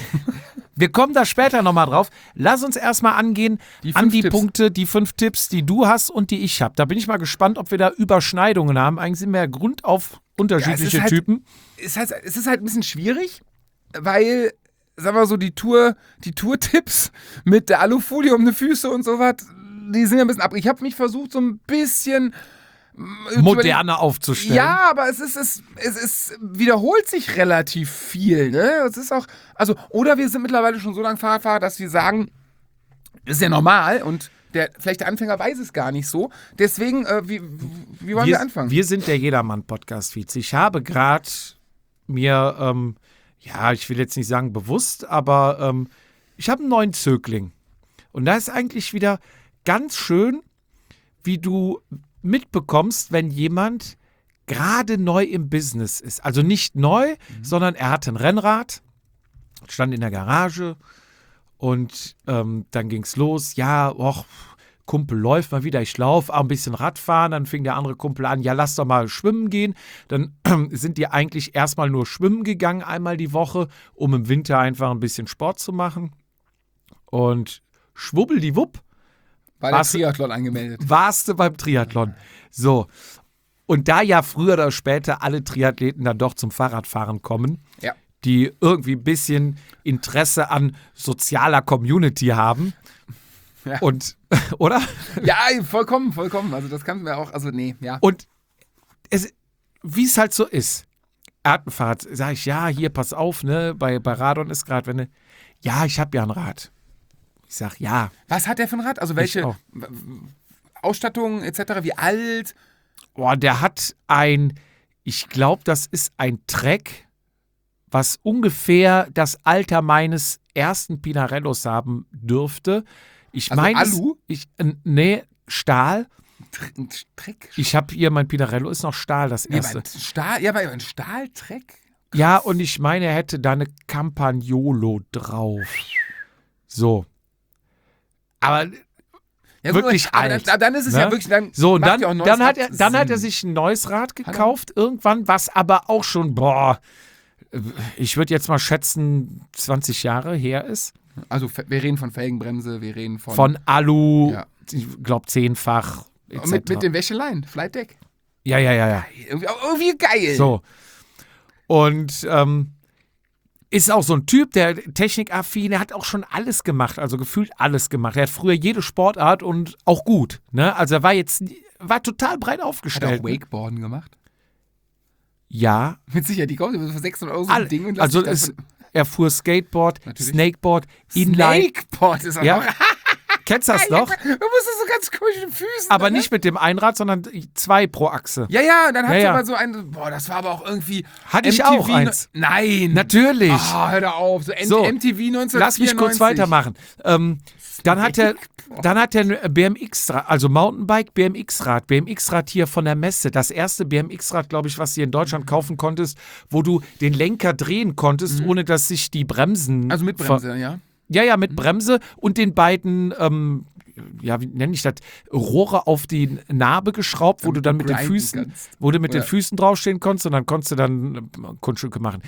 Wir kommen da später nochmal drauf. Lass uns erstmal angehen an die Punkte, die 5 Tipps, die du hast und die ich habe. Da bin ich mal gespannt, ob wir da Überschneidungen haben. Eigentlich sind wir ja grundauf unterschiedliche Typen. Es ist halt ein bisschen schwierig, weil, sagen wir so, die Tour-Tipps mit der Alufolie um die Füße und sowas, die sind ja ein bisschen ab. Ich habe mich versucht, so ein bisschen moderner aufzustellen. Ja, aber es wiederholt sich relativ viel. Ne? Es ist auch, also, oder wir sind mittlerweile schon so lange Fahrradfahrer, dass wir sagen, das ist ja normal und vielleicht der Anfänger weiß es gar nicht so. Deswegen, wie wollen wir anfangen? Wir sind der Jedermann-Podcast, Vize. Ich habe gerade mir, ich will jetzt nicht sagen bewusst, aber ich habe einen neuen Zögling. Und da ist eigentlich wieder ganz schön, wie du mitbekommst, wenn jemand gerade neu im Business ist. Also nicht neu, sondern er hatte ein Rennrad, stand in der Garage und dann ging es los. Ja, Kumpel läuft mal wieder, ich laufe, auch ein bisschen Radfahren. Dann fing der andere Kumpel an, ja, lass doch mal schwimmen gehen. Dann sind die eigentlich erstmal nur schwimmen gegangen, einmal die Woche, um im Winter einfach ein bisschen Sport zu machen. Und schwubbeldiwupp, Bei der Triathlon angemeldet. warst du beim Triathlon. So. Und da ja früher oder später alle Triathleten dann doch zum Fahrradfahren kommen, Ja. die irgendwie ein bisschen Interesse an sozialer Community haben. Ja. Und, oder? Ja, vollkommen. Also das kann mir auch, ja. Und wie es halt so ist. Er hat ein Fahrrad, sag ich, ja, hier, pass auf, ne, bei Radon ist gerade, ja, ich habe ja ein Rad. Ich sag, ja. Was hat der für ein Rad? Also Ich welche auch. Ausstattung etc., wie alt? Boah, der hat ich glaube, das ist ein Trek, was ungefähr das Alter meines ersten Pinarellos haben dürfte. Ich Also meine, Alu? Nee, Stahl. Ein Treck? Ich habe hier, mein Pinarello ist noch Stahl, das erste. Aber ein Stahltreck? Ja, und ich meine, er hätte da eine Campagnolo drauf. So. Aber Ja, wirklich aber alt. Dann ist es Ne? ja wirklich, dann so, und macht dann, ja auch ein neues dann, hat Rad dann hat er Sinn. sich ein neues Rad gekauft irgendwann, was aber auch schon, ich würde jetzt mal schätzen, 20 Jahre her ist. Also wir reden von Felgenbremse, wir reden Von Alu, Ja. ich glaube 10-fach. Und mit den Wäscheleien, Flight Deck. Ja. Irgendwie geil. So. Und ist auch so ein Typ, der technikaffin, der hat auch schon alles gemacht, also gefühlt alles gemacht. Er hat früher jede Sportart und auch gut. Ne? Also er war total breit Hat er aufgestellt. auch Wakeboarden gemacht? Ja. Mit Sicherheit, die kaufen für 600 Euro so ein Ding und lassen Also sich davon- er fuhr Skateboard, Natürlich. Snakeboard, Inline. Snakeboard ist auch Ja. noch. Kennst du das noch? Du musst das so ganz komisch mit den Füßen. Aber ne? nicht mit dem Einrad, sondern 2 pro Achse. Ja, dann hat Ja, sie ja. aber so ein. Boah, das war aber auch irgendwie. Hatte ich auch eins. Nein. Natürlich. Ah, hör da auf. So, So, MTV 1994. Lass mich kurz weitermachen. Dann hat er ein BMX-Rad, also Mountainbike, BMX-Rad. BMX-Rad hier von der Messe. Das erste BMX-Rad, glaube ich, was du hier in Deutschland kaufen konntest, wo du den Lenker drehen konntest, ohne dass sich die Bremsen... Also mit Bremse, ja. Ja, mit Bremse und den beiden, wie nenne ich das, Rohre auf die Narbe geschraubt, wo du dann mit den grinden Füßen, kannst. wo du mit den Oder- Füßen draufstehen konntest und dann konntest du dann Kunststücke machen.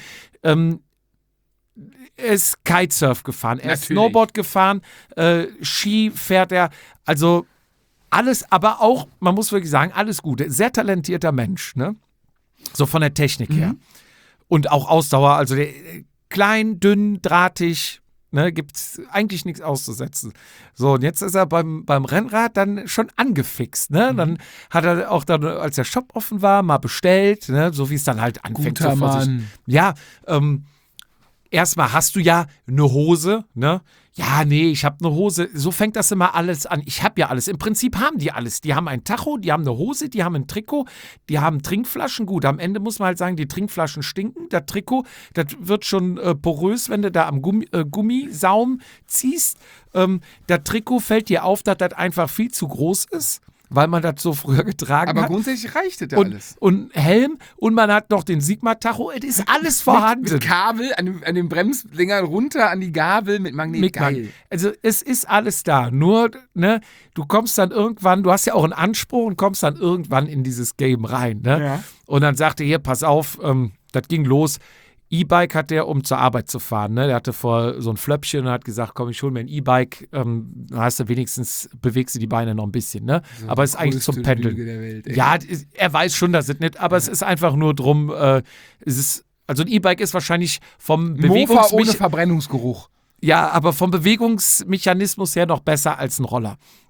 Er ist Kitesurf gefahren, er ist Natürlich. Snowboard gefahren, Ski fährt er, also alles, aber auch, man muss wirklich sagen, alles Gute. Sehr talentierter Mensch, ne? So von der Technik her. Und auch Ausdauer, also der, klein, dünn, drahtig, ne, gibt's eigentlich nichts auszusetzen. So, und jetzt ist er beim Rennrad dann schon angefixt, ne? Dann hat er auch dann, als der Shop offen war, mal bestellt, ne? So wie es dann halt anfängt. Guter so vor sich. Mann. Ja, erstmal hast du ja eine Hose, ne? Ja, nee, ich habe eine Hose. So fängt das immer alles an. Ich habe ja alles. Im Prinzip haben die alles. Die haben ein Tacho, die haben eine Hose, die haben ein Trikot, die haben Trinkflaschen. Gut, am Ende muss man halt sagen, die Trinkflaschen stinken. Das Trikot, das wird schon porös, wenn du da am Gummisaum ziehst. Das Trikot fällt dir auf, dass das einfach viel zu groß ist, weil man das so früher getragen Aber hat. grundsätzlich reicht das ja alles. Und Helm und man hat noch den Sigma-Tacho. Es ist alles vorhanden. Mit Kabel an dem Bremslinger runter an die Gabel mit Magnet. Mit Geil. Magnet. Also es ist alles da. Nur, ne, du kommst dann irgendwann, du hast ja auch einen Anspruch und kommst dann irgendwann in dieses Game rein. Ne? Ja. Und dann sagte er, hier, pass auf, das ging los. E-Bike hat der, um zur Arbeit zu fahren. Ne? Der hatte vor so ein Flöppchen und hat gesagt, komm, ich hole mir ein E-Bike. Dann hast du wenigstens, bewegst du die Beine noch ein bisschen. Ne? Aber es ist eigentlich zum größte Pendeln. Lüge der Welt, ey. Ja, er weiß schon, dass es nicht, aber es ist einfach nur drum, also ein E-Bike ist wahrscheinlich vom Mofa ohne Verbrennungsgeruch. Ja, aber vom Bewegungsmechanismus her noch besser als ein Roller.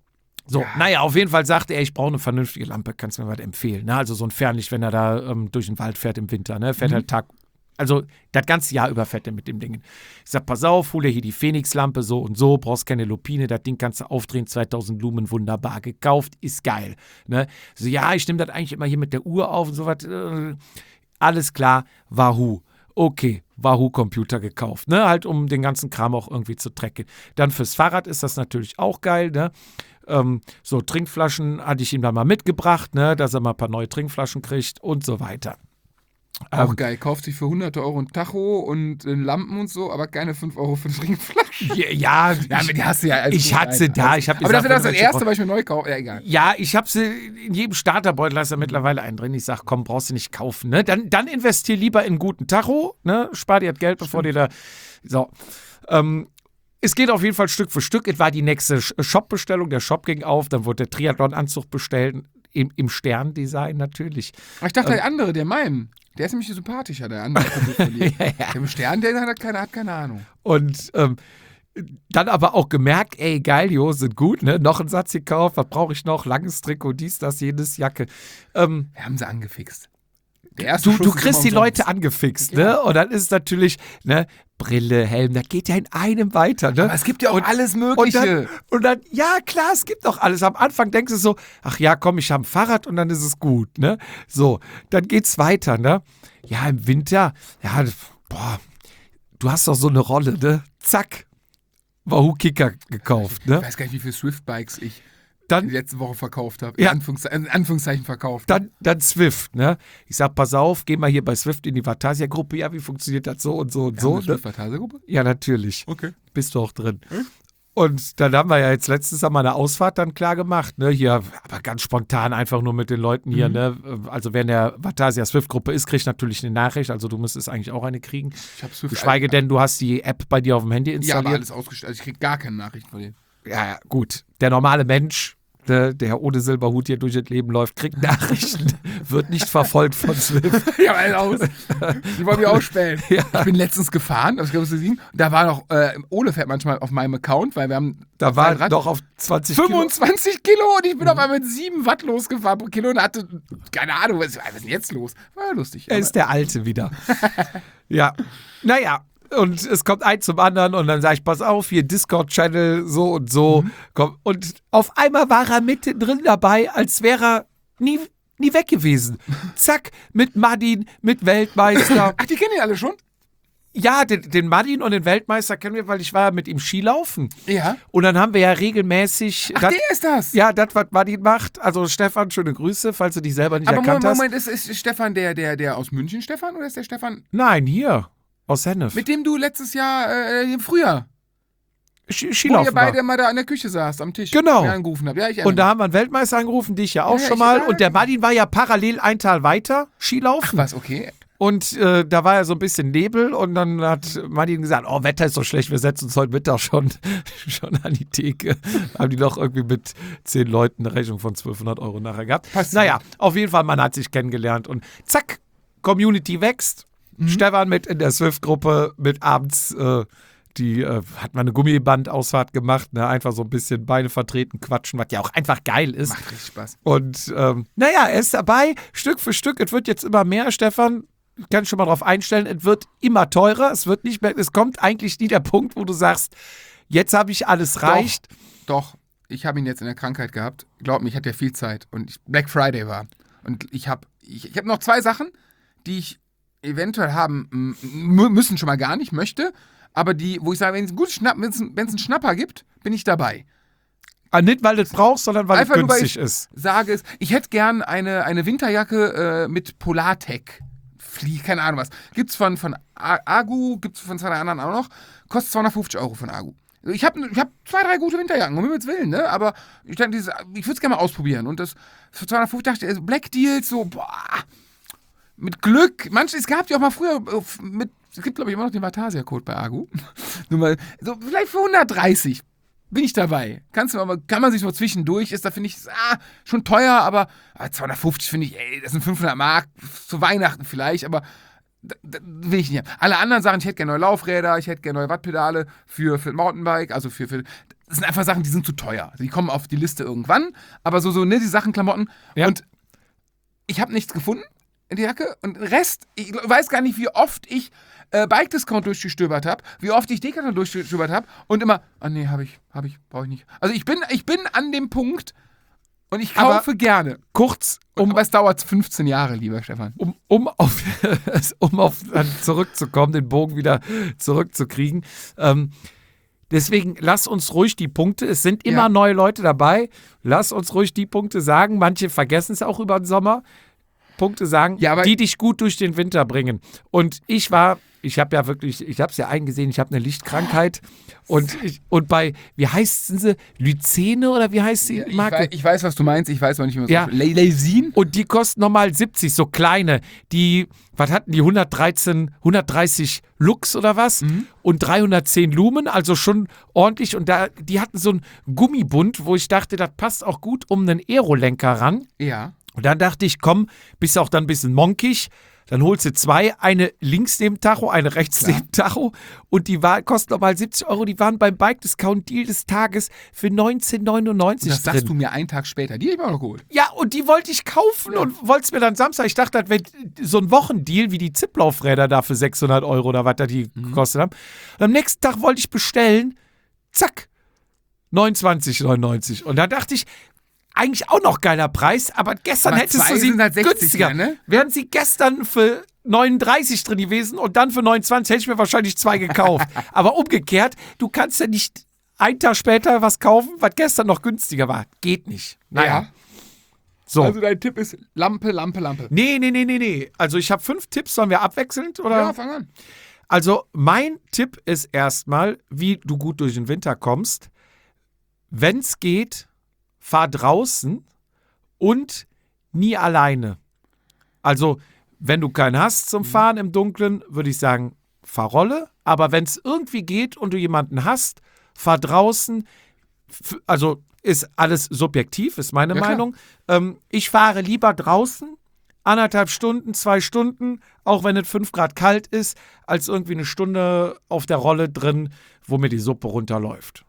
So, naja, auf jeden Fall sagte er, ich brauche eine vernünftige Lampe, kannst du mir was empfehlen. Ne? Also so ein Fernlicht, wenn er da durch den Wald fährt im Winter, ne? Fährt halt also das ganze Jahr über fährt er mit dem Ding. Ich sag, pass auf, hol dir hier die Phoenix-Lampe, so und so, brauchst keine Lupine, das Ding kannst du aufdrehen, 2000 Lumen, wunderbar, gekauft, ist geil. Ne? So, ja, ich nehme das eigentlich immer hier mit der Uhr auf und so was. Alles klar, Wahoo. Okay, Wahoo-Computer gekauft, ne? Halt, um den ganzen Kram auch irgendwie zu tracken. Dann fürs Fahrrad ist das natürlich auch geil, ne? So Trinkflaschen hatte ich ihm dann mal mitgebracht, ne? Dass er mal ein paar neue Trinkflaschen kriegt und so weiter. Auch geil, kauft sich für 100 Euro ein Tacho und Lampen und so, aber keine 5 Euro für Trinkflaschen. Ja, aber die hast du ja. Also ich hatte sie da. Ich aber dafür, dass das erste Beispiel neu kaufen, ja, egal. Ja, ich habe sie in jedem Starterbeutel, da ist ja mittlerweile einen drin. Ich sage, komm, brauchst du nicht kaufen. Ne? Dann investier lieber in einen guten Tacho. Ne? Spar dir das Geld, bevor dir da. So. Es geht auf jeden Fall Stück für Stück. Es war die nächste Shop-Bestellung. Der Shop ging auf. Dann wurde der Triathlon-Anzug bestellt. Im Sterndesign natürlich. Ich dachte, der andere, der meinen. Der ist nämlich sympathischer, der andere. Der im Stern, der hat keine Ahnung. Und dann aber auch gemerkt, ey, geil, jo, sind gut, ne? Noch einen Satz gekauft, was brauche ich noch? Langes Trikot, dies, das, jenes, Jacke. Wir haben sie angefixt. Du kriegst die Leute angefixt, ne? Und dann ist es natürlich, ne, Brille, Helm, das geht ja in einem weiter, ne? Aber es gibt ja auch alles Mögliche. Und dann, ja, klar, es gibt auch alles. Am Anfang denkst du so, ach ja, komm, ich habe ein Fahrrad und dann ist es gut, ne? So, dann geht's weiter, ne? Ja, im Winter, ja, boah, du hast doch so eine Rolle, ne? Zack, Wahoo Kicker gekauft, ne? Ich weiß gar nicht, wie viele Swift-Bikes ich Dann, die letzte Woche verkauft habe. Ja. In Anführungszeichen verkauft. Dann Swift, ne? Ich sag, pass auf, geh mal hier bei Swift in die Vatasia-Gruppe. Ja, wie funktioniert das so und so und so? Eine Swift-Vatasia-Gruppe? Ja, natürlich. Okay. Bist du auch drin. Und dann haben wir ja jetzt letztens mal eine Ausfahrt dann klar gemacht, ne? Hier, aber ganz spontan einfach nur mit den Leuten hier, ne? Also wer in der Vatasia Swift-Gruppe ist, kriegt natürlich eine Nachricht. Also du müsstest eigentlich auch eine kriegen. Ich habe Swift. Geschweige denn, du hast die App bei dir auf dem Handy Ja, installiert. aber alles ausgestellt. Also ich kriege gar keine Nachricht von denen. Ja, gut. Der normale Mensch, der ohne Silberhut hier durch das Leben läuft, kriegt Nachrichten, wird nicht verfolgt von Swift. Ja, alles aus. Die wollen mich ausspähen. Ja. Ich bin letztens gefahren, das kannst du sehen. Da war noch, Ole fährt manchmal auf meinem Account, weil wir haben. Da war doch auf 20 Kilo. 25 Kilo und ich bin auf einmal mit 7 Watt losgefahren pro Kilo und hatte, keine Ahnung, was ist denn jetzt los? War ja lustig. Er ist der Alte wieder. Ja, naja. Und es kommt ein zum anderen und dann sage ich, pass auf, hier Discord-Channel, so und so. Komm. Und auf einmal war er mittendrin dabei, als wäre er nie weg gewesen. Zack, mit Madin, mit Weltmeister. Ach, die kennen ihn alle schon? Ja, den Madin und den Weltmeister kennen wir, weil ich war ja mit ihm Skilaufen. Ja. Und dann haben wir ja regelmäßig... Ach, der ist das? Ja, das, was Madin macht. Also Stefan, schöne Grüße, falls du dich selber nicht erkannt hast. Moment, ist Stefan der aus München, Stefan, oder ist der Stefan... Nein, hier. Aus Hennef. Mit dem du letztes Jahr im Frühjahr, Skilaufen wo ihr beide mal da an der Küche saßt, am Tisch. Genau. Und angerufen habt. Ja, ich und da haben wir einen Weltmeister angerufen, dich ja auch schon mal. Und der Martin war ja parallel ein Tal weiter Skilaufen. Ach was, okay. Und da war ja so ein bisschen Nebel und dann hat Martin gesagt, oh, Wetter ist so schlecht, wir setzen uns heute Mittag schon an die Theke. Haben die doch irgendwie mit 10 Leuten eine Rechnung von 1200 € nachher gehabt. Naja, auf jeden Fall, man hat sich kennengelernt und zack, Community wächst. Stefan mit in der Swift-Gruppe, mit abends, hat mal eine Gummibandausfahrt gemacht, ne? Einfach so ein bisschen Beine vertreten, quatschen, was ja auch einfach geil ist. Macht richtig Spaß. Und naja, er ist dabei, Stück für Stück, es wird jetzt immer mehr, Stefan, kann ich schon mal drauf einstellen, es wird immer teurer, es wird nicht mehr, es kommt eigentlich nie der Punkt, wo du sagst, jetzt habe ich alles reicht. Doch, ich habe ihn jetzt in der Krankheit gehabt, glaub mir, ich hatte ja viel Zeit und Black Friday war. Und ich hab noch 2 Sachen, die ich eventuell haben müssen, schon mal gar nicht möchte, aber wo ich sage, wenn es einen Schnapper gibt, bin ich dabei. Nicht, weil du es brauchst, sondern weil einfach es günstig ist. Sage es, ich hätte gern eine Winterjacke mit Polartec. Keine Ahnung was. Gibt's von Agu, gibt's von 2 anderen auch noch. Kostet 250 € von Agu. Ich hab 2, 3 gute Winterjacken, um Himmels Willen, ne? Aber ich würde es gerne mal ausprobieren. Und das für 250 dachte ich, Black Deals, so, boah. Mit Glück, es gab ja auch mal früher, es gibt glaube ich immer noch den Vatasia-Code bei Agu. Nur mal, so vielleicht für 130 bin ich dabei. Kann man sich so zwischendurch, ist da finde ich, schon teuer, aber 250 finde ich, das sind 500 Mark zu Weihnachten vielleicht, aber das will ich nicht. Alle anderen Sachen, ich hätte gerne neue Laufräder, ich hätte gerne neue Wattpedale für Mountainbike, also für sind einfach Sachen, die sind zu teuer. Die kommen auf die Liste irgendwann, aber so ne, die Sachen, Klamotten. Ja. Und ich habe nichts gefunden in der Jacke und den Rest, ich weiß gar nicht, wie oft ich Bike Discount durchgestöbert habe, wie oft ich Decathlon durchgestöbert habe und immer, nee, brauche ich nicht. Also ich bin an dem Punkt und ich kaufe gerne. Kurz, Aber es dauert 15 Jahre, lieber Stefan. um auf dann zurückzukommen, den Bogen wieder zurückzukriegen. Deswegen lass uns ruhig die Punkte, es sind immer neue Leute dabei, lass uns ruhig die Punkte sagen, manche vergessen es auch über den Sommer, Punkte sagen, die dich gut durch den Winter bringen. Und ich habe es ja eingesehen, ich habe eine Lichtkrankheit und bei, wie heißt sie, Lyzene oder wie heißt die Marke? Ich weiß, was du meinst, ich weiß noch nicht mehr so. Ja. Leisin? Und die kosten nochmal 70, so kleine, die, was hatten die, 130 Lux oder was? Und 310 Lumen, also schon ordentlich. Und die hatten so einen Gummibund, wo ich dachte, das passt auch gut um einen Aerolenker ran. Ja. Und dann dachte ich, komm, bist auch dann ein bisschen monkig. Dann holst du 2, eine links neben Tacho, eine rechts neben Tacho. Und die kosten nochmal 70 €. Die waren beim Bike-Discount-Deal des Tages für 19,99 Das sagst du mir einen Tag später. Die hab ich mir auch noch geholt. Ja, und die wollte ich kaufen und wollte es mir dann Samstag. Ich dachte, das wäre so ein Wochendeal wie die Zipplaufräder da für 600 € oder was da die gekostet haben. Und am nächsten Tag wollte ich bestellen. Zack. 29,99. Und da dachte ich, eigentlich auch noch geiler Preis, aber gestern hättest du sie sind halt 60 günstiger. mehr, ne? Wären sie gestern für 39 drin gewesen und dann für 29, hätte ich mir wahrscheinlich 2 gekauft. Aber umgekehrt, du kannst ja nicht einen Tag später was kaufen, was gestern noch günstiger war. Geht nicht. Naja. So. Also dein Tipp ist Lampe. Nee. Also ich habe 5 Tipps, sollen wir abwechselnd? Oder? Ja, fang an. Also mein Tipp ist erstmal, wie du gut durch den Winter kommst. Wenn es geht, fahr draußen und nie alleine. Also, wenn du keinen hast zum Fahren im Dunkeln, würde ich sagen, fahr Rolle. Aber wenn es irgendwie geht und du jemanden hast, fahr draußen. Also, ist alles subjektiv, ist meine Meinung. Ich fahre lieber draußen, 1,5 Stunden, 2 Stunden, auch wenn es 5 Grad kalt ist, als irgendwie eine Stunde auf der Rolle drin, wo mir die Suppe runterläuft.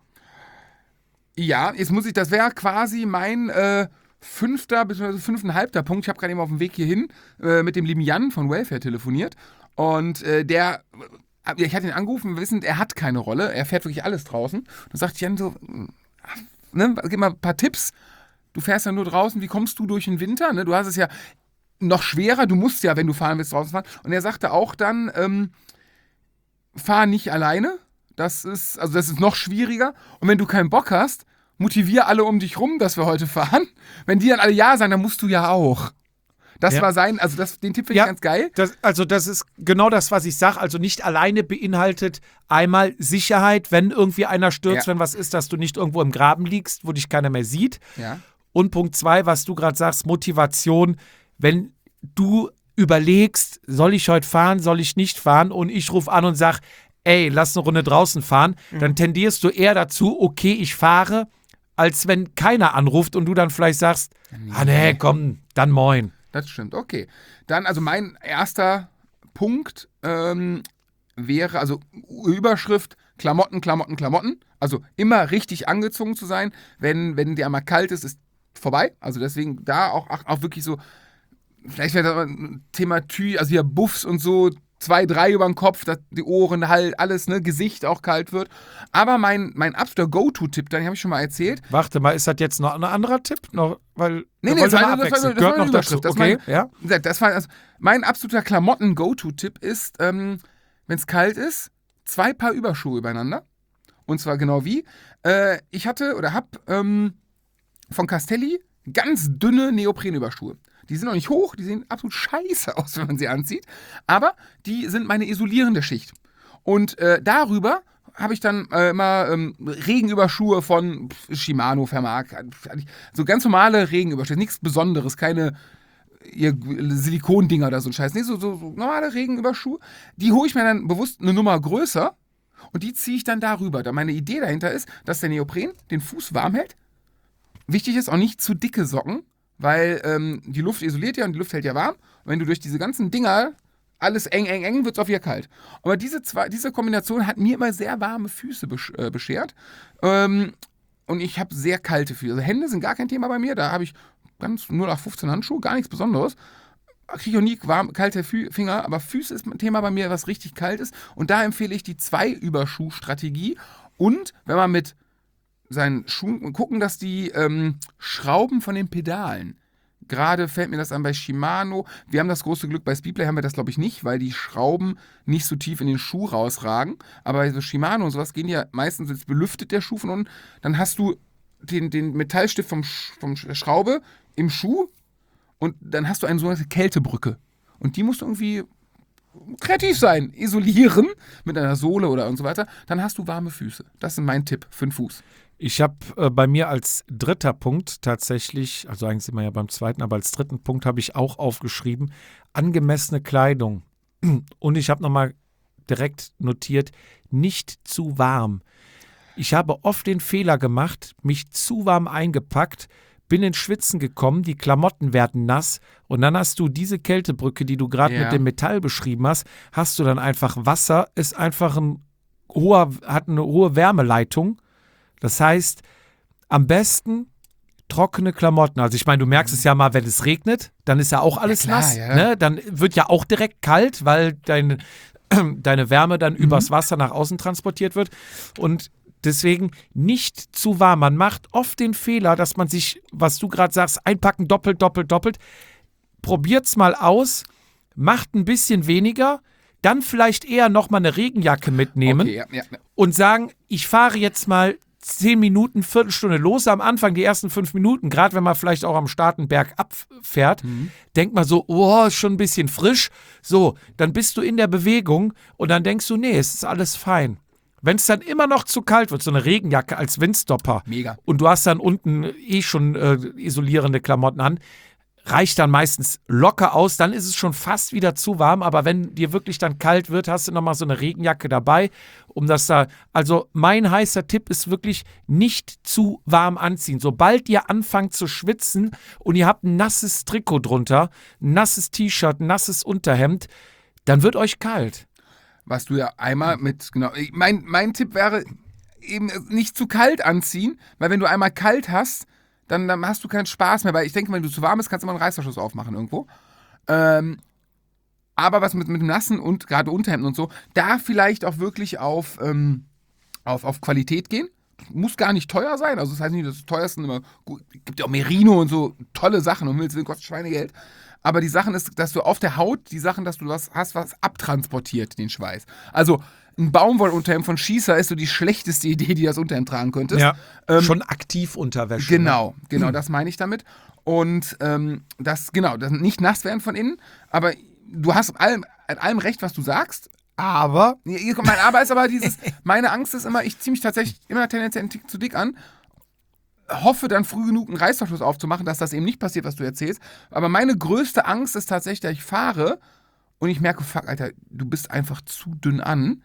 Ja, das wäre quasi mein 5. bzw. 5,5. Punkt. Ich habe gerade eben auf dem Weg hierhin mit dem lieben Jan von Welfare telefoniert und ich hatte ihn angerufen, wissend, er hat keine Rolle, er fährt wirklich alles draußen. Und sagt Jan so, ne, gib mal ein paar Tipps, du fährst ja nur draußen, wie kommst du durch den Winter? Ne? Du hast es ja noch schwerer, du musst ja, wenn du fahren willst, draußen fahren. Und er sagte auch dann, fahr nicht alleine. Das ist noch schwieriger. Und wenn du keinen Bock hast, motivier alle um dich rum, dass wir heute fahren. Wenn die dann alle ja sagen, dann musst du ja auch. Das war den Tipp finde ich ganz geil. Das ist genau das, was ich sage. Also nicht alleine beinhaltet einmal Sicherheit, wenn irgendwie einer stürzt, wenn was ist, dass du nicht irgendwo im Graben liegst, wo dich keiner mehr sieht. Ja. Und Punkt 2, was du gerade sagst, Motivation. Wenn du überlegst, soll ich heute fahren, soll ich nicht fahren und ich rufe an und sage, ey, lass eine Runde draußen fahren, dann tendierst du eher dazu, okay, ich fahre, als wenn keiner anruft und du dann vielleicht sagst, nee, komm, dann moin. Das stimmt, okay. Dann, also mein erster Punkt wäre, also Überschrift, Klamotten. Also immer richtig angezogen zu sein. Wenn dir einmal kalt ist vorbei. Also deswegen da auch wirklich so, vielleicht wäre das ein Thema also hier Buffs und so, 2, 3 über den Kopf, dass die Ohren halt, alles, ne, Gesicht auch kalt wird. Aber mein absoluter Go-To-Tipp, den habe ich schon mal erzählt. Warte mal, ist das jetzt noch ein anderer Tipp? Noch, weil Nee, das war eine Überschrift. Okay, Mein absoluter Klamotten-Go-To-Tipp ist, wenn es kalt ist, 2 Paar Überschuhe übereinander. Und zwar genau wie. Ich hatte oder habe von Castelli ganz dünne Neoprenüberschuhe. Die sind noch nicht hoch, die sehen absolut scheiße aus, wenn man sie anzieht. Aber die sind meine isolierende Schicht. Und darüber habe ich dann immer Regenüberschuhe von Shimano vermarkt. So ganz normale Regenüberschuhe, nichts Besonderes, keine Silikondinger oder so ein Scheiß. Nee, so normale Regenüberschuhe. Die hole ich mir dann bewusst eine Nummer größer und die ziehe ich dann darüber. Da meine Idee dahinter ist, dass der Neopren den Fuß warm hält. Wichtig ist auch nicht zu dicke Socken, weil die Luft isoliert ja und die Luft hält ja warm. Und wenn du durch diese ganzen Dinger alles eng, wird es auch wieder kalt. Aber diese Kombination hat mir immer sehr warme Füße beschert. und ich habe sehr kalte Füße. Also Hände sind gar kein Thema bei mir, da habe ich ganz 0815 Handschuhe, gar nichts Besonderes. Kriege ich auch nie kalte Finger, aber Füße ist ein Thema bei mir, was richtig kalt ist. Und da empfehle ich die 2-Überschuh-Strategie. Und wenn man mit seinen Schuhen gucken, dass die Schrauben von den Pedalen, gerade fällt mir das an bei Shimano, wir haben das große Glück, bei Speedplay haben wir das glaube ich nicht, weil die Schrauben nicht so tief in den Schuh rausragen. Aber bei so Shimano und sowas gehen ja meistens, jetzt belüftet der Schuh von unten, dann hast du den Metallstift vom Schraube im Schuh. Und dann hast du eine sogenannte Kältebrücke. Und die musst du irgendwie kreativ sein, isolieren mit einer Sohle oder und so weiter. Dann hast du warme Füße. Das ist mein Tipp für den Fuß. Ich habe bei mir als dritter Punkt tatsächlich, also eigentlich sind wir ja beim zweiten, aber als dritten Punkt habe ich auch aufgeschrieben, angemessene Kleidung. Und ich habe nochmal direkt notiert, nicht zu warm. Ich habe oft den Fehler gemacht, mich zu warm eingepackt, bin ins Schwitzen gekommen, die Klamotten werden nass und dann hast du diese Kältebrücke, die du gerade mit dem Metall beschrieben hast du dann einfach Wasser, ist einfach hat eine hohe Wärmeleitung. Das heißt, am besten trockene Klamotten. Also ich meine, du merkst es ja mal, wenn es regnet, dann ist ja auch alles nass. Ja. Ne? Dann wird ja auch direkt kalt, weil deine Wärme dann übers Wasser nach außen transportiert wird. Und deswegen nicht zu warm. Man macht oft den Fehler, dass man sich, was du gerade sagst, einpacken, doppelt. Probiert's mal aus, macht ein bisschen weniger, dann vielleicht eher nochmal eine Regenjacke mitnehmen und sagen, ich fahre jetzt mal 10 Minuten, Viertelstunde los. Am Anfang, die ersten 5 Minuten, gerade wenn man vielleicht auch am Start einen Berg abfährt, denkt man so, oh, ist schon ein bisschen frisch. So, dann bist du in der Bewegung und dann denkst du, nee, es ist alles fein. Wenn es dann immer noch zu kalt wird, so eine Regenjacke als Windstopper. Mega. Und du hast dann unten schon isolierende Klamotten an, reicht dann meistens locker aus, dann ist es schon fast wieder zu warm, aber wenn dir wirklich dann kalt wird, hast du nochmal so eine Regenjacke dabei, also mein heißer Tipp ist wirklich nicht zu warm anziehen. Sobald ihr anfangt zu schwitzen und ihr habt ein nasses Trikot drunter, ein nasses T-Shirt, ein nasses Unterhemd, dann wird euch kalt. Was du ja einmal mein Tipp wäre eben nicht zu kalt anziehen, weil wenn du einmal kalt hast, dann hast du keinen Spaß mehr, weil ich denke, wenn du zu warm bist, kannst du immer einen Reißverschluss aufmachen irgendwo. Aber was mit dem Nassen und gerade Unterhemden und so, da vielleicht auch wirklich auf Qualität gehen. Muss gar nicht teuer sein, also das heißt nicht, dass das teuerste immer gut, gibt ja auch Merino und so tolle Sachen und Milz kostet Schweinegeld. Aber die Sache ist, dass du auf der Haut die Sachen, dass du was hast, was abtransportiert, den Schweiß. Also ein Baumwollunterhemd von Schießer ist so die schlechteste Idee, die das Unterhemd tragen könntest. Ja, schon Aktivunterwäsche. Genau, das meine ich damit. Und das nicht nass werden von innen, aber du hast an allem recht, was du sagst. Aber? Mein Aber ist aber meine Angst ist immer, ich ziehe mich tatsächlich immer tendenziell einen Tick zu dick an, hoffe dann früh genug einen Reißverschluss aufzumachen, dass das eben nicht passiert, was du erzählst. Aber meine größte Angst ist tatsächlich, dass ich fahre und ich merke, fuck, Alter, du bist einfach zu dünn an.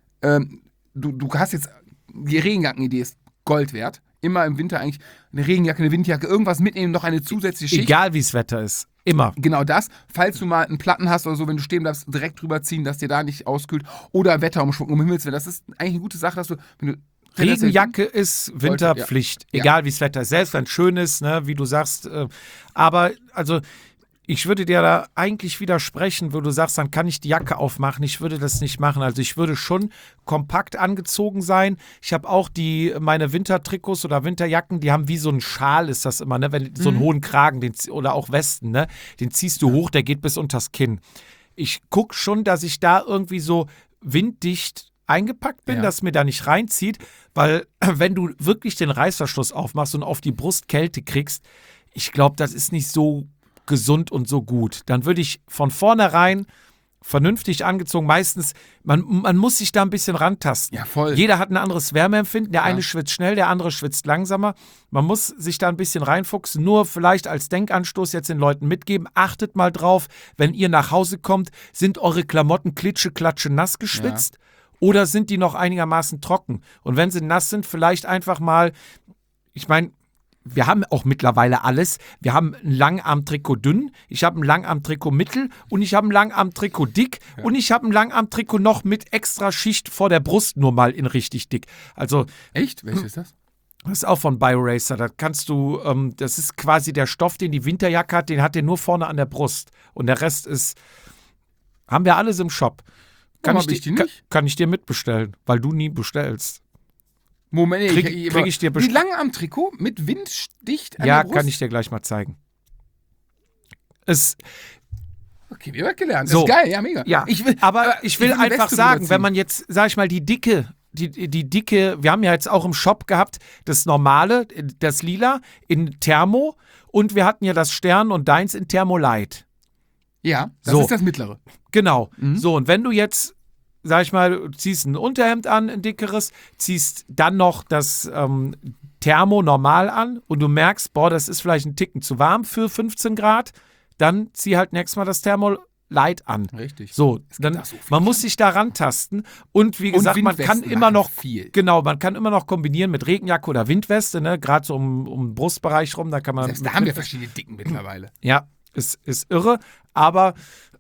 Du hast jetzt, die Regenjacken-Idee ist Gold wert. Immer im Winter eigentlich eine Regenjacke, eine Windjacke, irgendwas mitnehmen, noch eine zusätzliche Schicht. Egal wie das Wetter ist, immer. Genau das. Falls du mal einen Platten hast oder so, wenn du stehen bleibst, direkt drüber ziehen, dass dir da nicht auskühlt. Oder Wetterumschwung, um Himmels Willen. Das ist eigentlich eine gute Sache, dass du, wenn du Regenjacke ist Winterpflicht, egal wie das Wetter ist. Selbst wenn es schön ist, ne, wie du sagst. Aber also ich würde dir da eigentlich widersprechen, wo du sagst, dann kann ich die Jacke aufmachen. Ich würde das nicht machen. Also ich würde schon kompakt angezogen sein. Ich habe auch meine Wintertrikots oder Winterjacken, die haben wie so einen Schal, ist das immer, ne? Wenn, so einen hohen Kragen oder auch Westen, ne? Den ziehst du hoch, der geht bis unters Kinn. Ich gucke schon, dass ich da irgendwie so winddicht eingepackt bin, dass mir da nicht reinzieht, weil wenn du wirklich den Reißverschluss aufmachst und auf die Brust Kälte kriegst, ich glaube, das ist nicht so gesund und so gut. Dann würde ich von vornherein vernünftig angezogen, meistens, man muss sich da ein bisschen rantasten. Ja, voll. Jeder hat ein anderes Wärmeempfinden, der eine schwitzt schnell, der andere schwitzt langsamer. Man muss sich da ein bisschen reinfuchsen, nur vielleicht als Denkanstoß jetzt den Leuten mitgeben, achtet mal drauf, wenn ihr nach Hause kommt, sind eure Klamotten klitsche nass geschwitzt oder sind die noch einigermaßen trocken? Und wenn sie nass sind, vielleicht einfach mal, ich meine, wir haben auch mittlerweile alles. Wir haben ein Langarmtrikot dünn, ich habe ein Langarmtrikot mittel und ich habe ein Langarmtrikot dick und ich habe ein Langarmtrikot noch mit extra Schicht vor der Brust nur mal in richtig dick. Also echt? Welches ist das? Das ist auch von BioRacer. Das kannst du, das ist quasi der Stoff, den die Winterjacke hat, den hat der nur vorne an der Brust. Und der Rest ist, haben wir alles im Shop. Kann ich dir mitbestellen, weil du nie bestellst. Moment, Krieg ich dir wie lange am Trikot? Mit winddicht an Ja, der Brust? kann ich dir gleich mal zeigen. Okay, wir haben gelernt. So. Das ist geil, ja, mega. Ja, ich will eine einfach Weste sagen, drüber wenn man jetzt, sag ich mal, die Dicke, wir haben ja jetzt auch im Shop gehabt, das normale, das Lila in Thermo und wir hatten ja das Stern und deins in Thermo Light. Ja, das So. ist das mittlere. Genau. So, und wenn du jetzt, sag ich mal, du ziehst ein Unterhemd an, ein dickeres, ziehst dann noch das Thermo normal an und du merkst, boah, das ist vielleicht ein Ticken zu warm für 15 Grad, dann zieh halt nächstes Mal das Thermo Light an. Richtig. So, dann, man muss sich da rantasten und wie gesagt, man kann immer noch viel. Genau, man kann immer noch kombinieren mit Regenjacke oder Windweste, ne, gerade so um den Brustbereich rum, da kann man Selbst da haben wir verschiedene Dicken mittlerweile. ja, ist irre, aber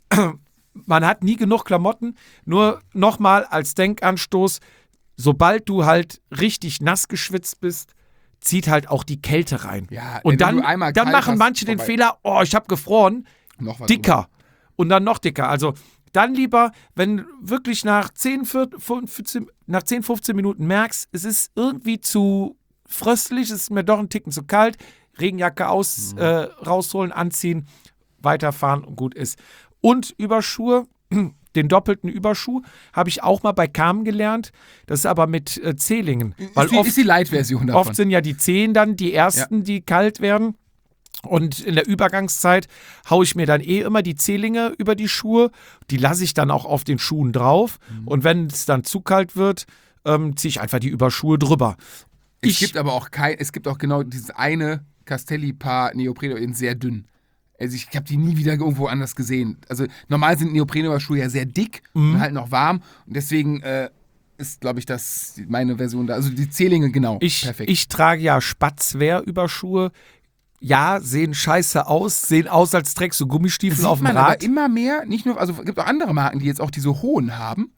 man hat nie genug Klamotten. Nur nochmal als Denkanstoß, sobald du halt richtig nass geschwitzt bist, zieht halt auch die Kälte rein. Ja, und wenn du dann einmal kalt machen hast, manche den vorbei. Fehler, oh, ich habe gefroren, Noch was dicker. Und dann noch dicker. Also dann lieber, wenn wirklich nach 10, 15 Minuten merkst, es ist irgendwie zu fröstelig, es ist mir doch ein Ticken zu kalt, Regenjacke rausholen, anziehen, weiterfahren und gut ist. Und Überschuhe, den doppelten Überschuh, habe ich auch mal bei Carmen gelernt. Das ist aber mit Zehlingen. Weil ist die Light-Version davon. oft sind ja die Zehen dann die ersten, die kalt werden. Und in der Übergangszeit haue ich mir dann immer die Zehlinge über die Schuhe. Die lasse ich dann auch auf den Schuhen drauf. Und wenn es dann zu kalt wird, ziehe ich einfach die Überschuhe drüber. Es gibt auch genau dieses eine Castelli-Paar Neopreno in sehr dünn. Also ich habe die nie wieder irgendwo anders gesehen. Also normal sind Neopreno-Schuhe ja sehr dick und halt noch warm. Und deswegen ist, glaube ich, das meine Version da. Also die Zehlinge genau. Perfekt. Ich trage ja Spatzwehr-Überschuhe. Ja, sehen scheiße aus, sehen aus, als trägst du Gummistiefel auf dem Rad. Aber immer mehr, nicht nur, also es gibt auch andere Marken, die jetzt auch diese hohen haben.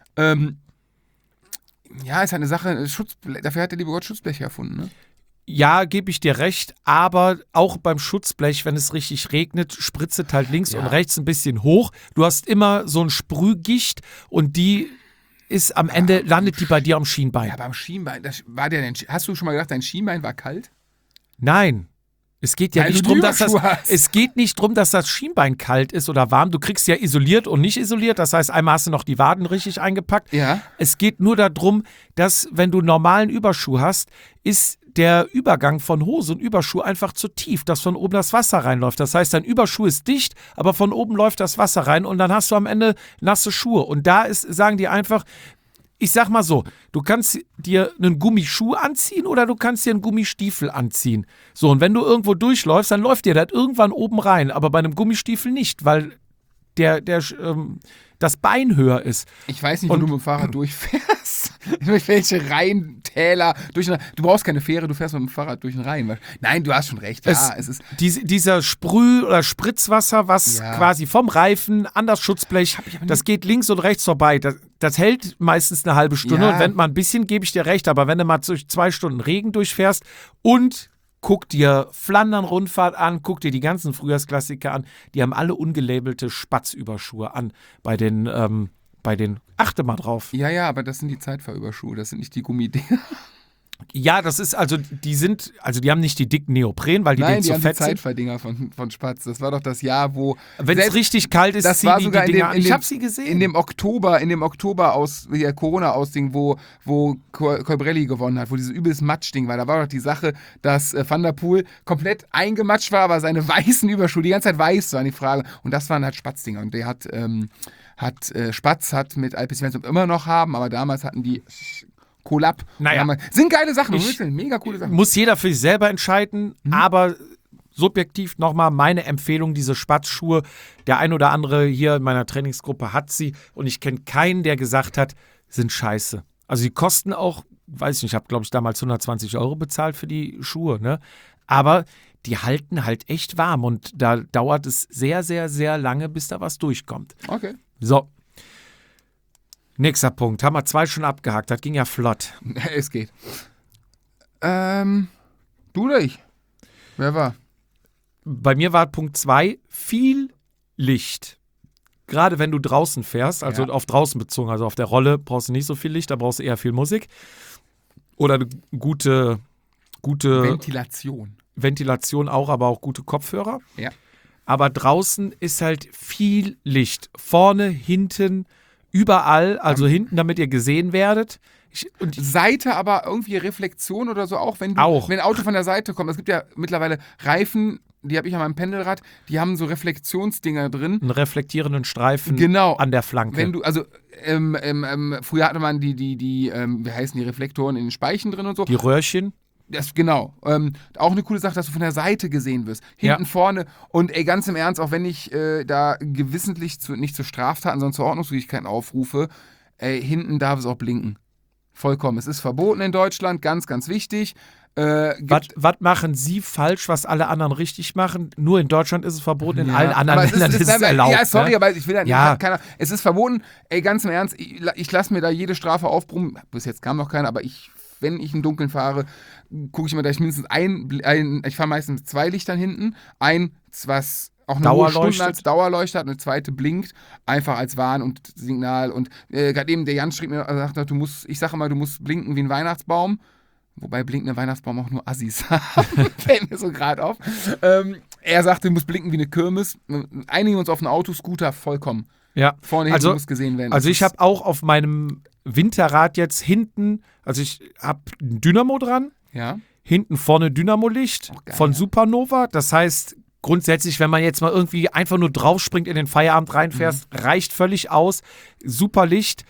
Ja, ist halt eine Sache, dafür hat der liebe Gott Schutzbleche erfunden, ne? Ja, gebe ich dir recht, aber auch beim Schutzblech, wenn es richtig regnet, spritzt es halt links und rechts ein bisschen hoch. Du hast immer so ein Sprühgicht und die ist am Ende, landet die bei dir am Schienbein. Ja, beim Schienbein, hast du schon mal gedacht, dein Schienbein war kalt? Nein. Es geht ja Weil nicht du drum, dass das Schienbein kalt ist oder warm. Du kriegst ja isoliert und nicht isoliert. Das heißt, einmal hast du noch die Waden richtig eingepackt. Ja. Es geht nur darum, dass, wenn du einen normalen Überschuh hast, ist der Übergang von Hose und Überschuh einfach zu tief, dass von oben das Wasser reinläuft. Das heißt, dein Überschuh ist dicht, aber von oben läuft das Wasser rein und dann hast du am Ende nasse Schuhe. Und da sagen die einfach, ich sag mal so, du kannst dir einen Gummischuh anziehen oder du kannst dir einen Gummistiefel anziehen. So, und wenn du irgendwo durchläufst, dann läuft dir das irgendwann oben rein, aber bei einem Gummistiefel nicht, weil das Bein höher ist. Ich weiß nicht, wo du mit dem Fahrrad durchfährst. Durch welche Rheintäler. Du brauchst keine Fähre, du fährst mit dem Fahrrad durch den Rhein. Nein, du hast schon recht. Ja, es ist dieser Sprüh- oder Spritzwasser, was quasi vom Reifen an das Schutzblech, das geht links und rechts vorbei. Das hält meistens eine halbe Stunde. Ja. Und wenn mal ein bisschen, gebe ich dir recht, aber wenn du mal durch 2 Stunden Regen durchfährst und guck dir Flandern-Rundfahrt an, guck dir die ganzen Frühjahrsklassiker an, die haben alle ungelabelte Spatzüberschuhe an bei den, achte mal drauf. Ja, aber das sind die Zeitfahrüberschuhe, das sind nicht die Gummidinger. Ja, das ist, die haben nicht die dicken Neopren, weil die denen zu fett sind. Nein, die haben die Zeitfahrdinger von Spatz. Das war doch das Jahr, wo... Wenn es richtig kalt ist, ziehen die Dinger an. Ich habe sie gesehen. In dem Oktober Corona-Ausding, wo Colbrelli gewonnen hat, wo dieses übelst Matschding war, da war doch die Sache, dass Van der Poel komplett eingematscht war, aber seine weißen Überschuhe die ganze Zeit weiß waren, die Frage. Und das waren halt Spatzdinger. Und der Spatz hat mit Alpes immer noch haben, aber damals hatten die... Collab. Naja. Sind geile Sachen, mega coole Sachen. Muss jeder für sich selber entscheiden, aber subjektiv nochmal meine Empfehlung, diese Spatzschuhe. Der ein oder andere hier in meiner Trainingsgruppe hat sie und ich kenne keinen, der gesagt hat, sind scheiße. Also die kosten auch, weiß ich nicht, ich habe glaube ich damals 120 € bezahlt für die Schuhe, ne? Aber die halten halt echt warm und da dauert es sehr, sehr, sehr lange, bis da was durchkommt. Okay. So. Nächster Punkt. Haben wir 2 schon abgehakt. Das ging ja flott. Es geht. Du oder ich? Wer war? Bei mir war Punkt 2 viel Licht. Gerade wenn du draußen fährst, also auf draußen bezogen, also auf der Rolle brauchst du nicht so viel Licht, da brauchst du eher viel Musik. Oder eine gute Ventilation auch, aber auch gute Kopfhörer. Ja. Aber draußen ist halt viel Licht. Vorne, hinten, überall. Also hinten, damit ihr gesehen werdet. Seite aber irgendwie Reflexion oder so auch, wenn ein Auto von der Seite kommt. Es gibt ja mittlerweile Reifen, die habe ich an meinem Pendelrad, die haben so Reflexionsdinger drin. Einen reflektierenden Streifen an der Flanke. Wenn du, also früher hatte man die wie heißen die Reflektoren in den Speichen drin und so. Die Röhrchen. Das, genau. Auch eine coole Sache, dass du von der Seite gesehen wirst. Hinten, vorne. Und ganz im Ernst, auch wenn ich da gewissentlich nicht zu Straftaten, sondern zu Ordnungswidrigkeiten aufrufe, hinten darf es auch blinken. Vollkommen. Es ist verboten in Deutschland, ganz, ganz wichtig. Was machen Sie falsch, was alle anderen richtig machen? Nur in Deutschland ist es verboten, in allen anderen Ländern ist es erlaubt. Ja, sorry, ne? aber ich will es ist verboten. Ganz im Ernst, ich lasse mir da jede Strafe aufbrummen. Bis jetzt kam noch keine, aber wenn ich im Dunkeln fahre, gucke ich immer, dass ich mindestens ich fahre meistens 2 Lichtern hinten. Was auch eine hohe Stunde als Dauerleuchte hat, eine zweite blinkt, einfach als Warn- und Signal. Und gerade eben der Jan schrieb mir, sagt, ich sage immer, du musst blinken wie ein Weihnachtsbaum. Wobei blinkender Weihnachtsbaum auch nur Assis haben. Fällt mir so gerade auf. Er sagte, du musst blinken wie eine Kirmes. Einigen uns auf einen Autoscooter, vollkommen. Ja. Vorne hinten muss gesehen werden. Also ich habe auch auf meinem Winterrad jetzt hinten, also ich habe ein Dynamo dran. Ja. Hinten vorne Dynamo-Licht von Supernova. Das heißt, grundsätzlich, wenn man jetzt mal irgendwie einfach nur draufspringt, in den Feierabend reinfährst, reicht völlig aus. Super Licht.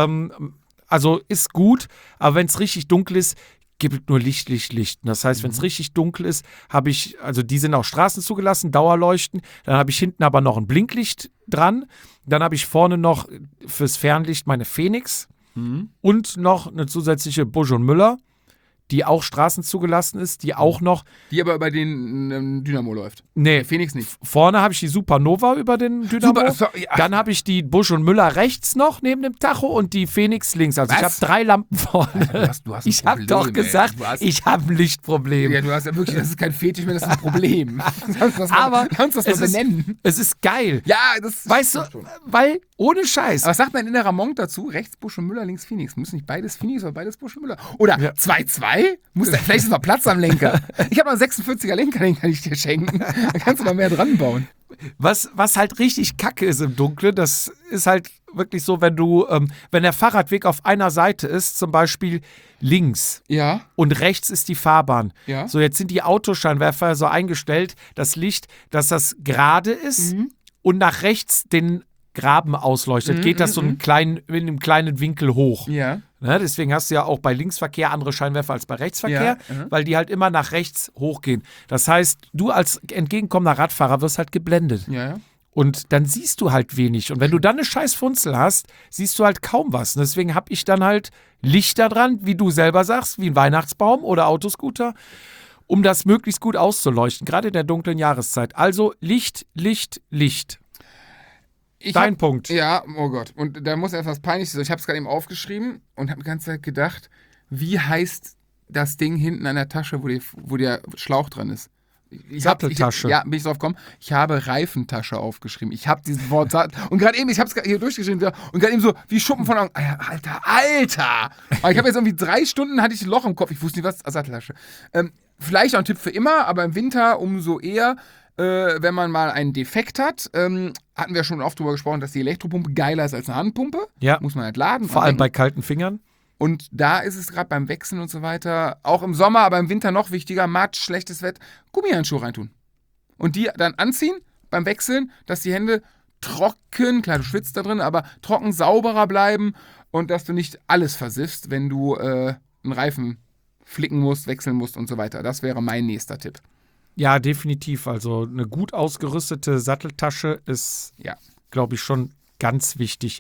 Also ist gut, aber wenn es richtig dunkel ist, gibt es nur Licht. Und das heißt, wenn es richtig dunkel ist, habe ich, also die sind auch Straßen zugelassen, Dauerleuchten. Dann habe ich hinten aber noch ein Blinklicht dran. Dann habe ich vorne noch fürs Fernlicht meine Phoenix und noch eine zusätzliche Busch und Müller, die auch Straßen zugelassen ist, die auch noch... Die aber über den Dynamo läuft. Nee. Phoenix nicht. Vorne habe ich die Supernova über den Dynamo. Dann habe ich die Busch und Müller rechts noch neben dem Tacho und die Phoenix links. Also ich habe 3 Lampen vorne. Du hast ich habe doch gesagt, ich habe ein Lichtproblem. Ja, du hast ja wirklich, das ist kein Fetisch mehr, das ist ein Problem. Aber kannst du das mal benennen? Es ist geil. Ja, das weißt du, weil ohne Scheiß. Aber was sagt mein innerer Monk dazu? Rechts Busch und Müller, links Phoenix. Müssen nicht beides Phoenix oder beides Busch und Müller? Oder 2-2? Vielleicht ist noch Platz am Lenker. Ich habe noch einen 46er Lenker, den kann ich dir schenken. Da kannst du noch mehr dran bauen. Was halt richtig kacke ist im Dunkeln, das ist halt wirklich so, wenn der Fahrradweg auf einer Seite ist, zum Beispiel links und rechts ist die Fahrbahn. Ja. So, jetzt sind die Autoscheinwerfer so eingestellt, das Licht, dass das gerade ist und nach rechts den Graben ausleuchtet, geht das so in einem kleinen Winkel hoch. Ja. Ne, deswegen hast du ja auch bei Linksverkehr andere Scheinwerfer als bei Rechtsverkehr, weil die halt immer nach rechts hochgehen. Das heißt, du als entgegenkommender Radfahrer wirst halt geblendet. Ja. Und dann siehst du halt wenig. Und wenn du dann eine scheiß Funzel hast, siehst du halt kaum was. Und deswegen habe ich dann halt Lichter dran, wie du selber sagst, wie ein Weihnachtsbaum oder Autoscooter, um das möglichst gut auszuleuchten, gerade in der dunklen Jahreszeit. Also Licht, Licht, Licht. Dein Punkt. Ja, oh Gott. Und da muss etwas Peinliches sein. Ich habe es gerade eben aufgeschrieben und habe die ganze Zeit gedacht, wie heißt das Ding hinten an der Tasche, wo der Schlauch dran ist? Satteltasche. Bin ich drauf gekommen. Ich habe Reifentasche aufgeschrieben. Ich habe dieses Wort und gerade eben, ich habe es hier durchgeschrieben und gerade eben so wie Schuppen von Augen. Alter! Aber ich habe jetzt irgendwie 3 Stunden hatte ich ein Loch im Kopf. Ich wusste nicht, was Satteltasche. Vielleicht auch ein Tipp für immer, aber im Winter umso eher. Wenn man mal einen Defekt hat, hatten wir schon oft darüber gesprochen, dass die Elektropumpe geiler ist als eine Handpumpe. Ja. Muss man halt laden. Vor allem bei kalten Fingern. Und da ist es gerade beim Wechseln und so weiter, auch im Sommer, aber im Winter noch wichtiger, Matsch, schlechtes Wetter, Gummihandschuhe reintun. Und die dann anziehen beim Wechseln, dass die Hände trocken, klar, du schwitzt da drin, aber trocken, sauberer bleiben und dass du nicht alles versiffst, wenn du einen Reifen flicken musst, wechseln musst und so weiter. Das wäre mein nächster Tipp. Ja, definitiv. Also eine gut ausgerüstete Satteltasche ist, glaube ich, schon ganz wichtig.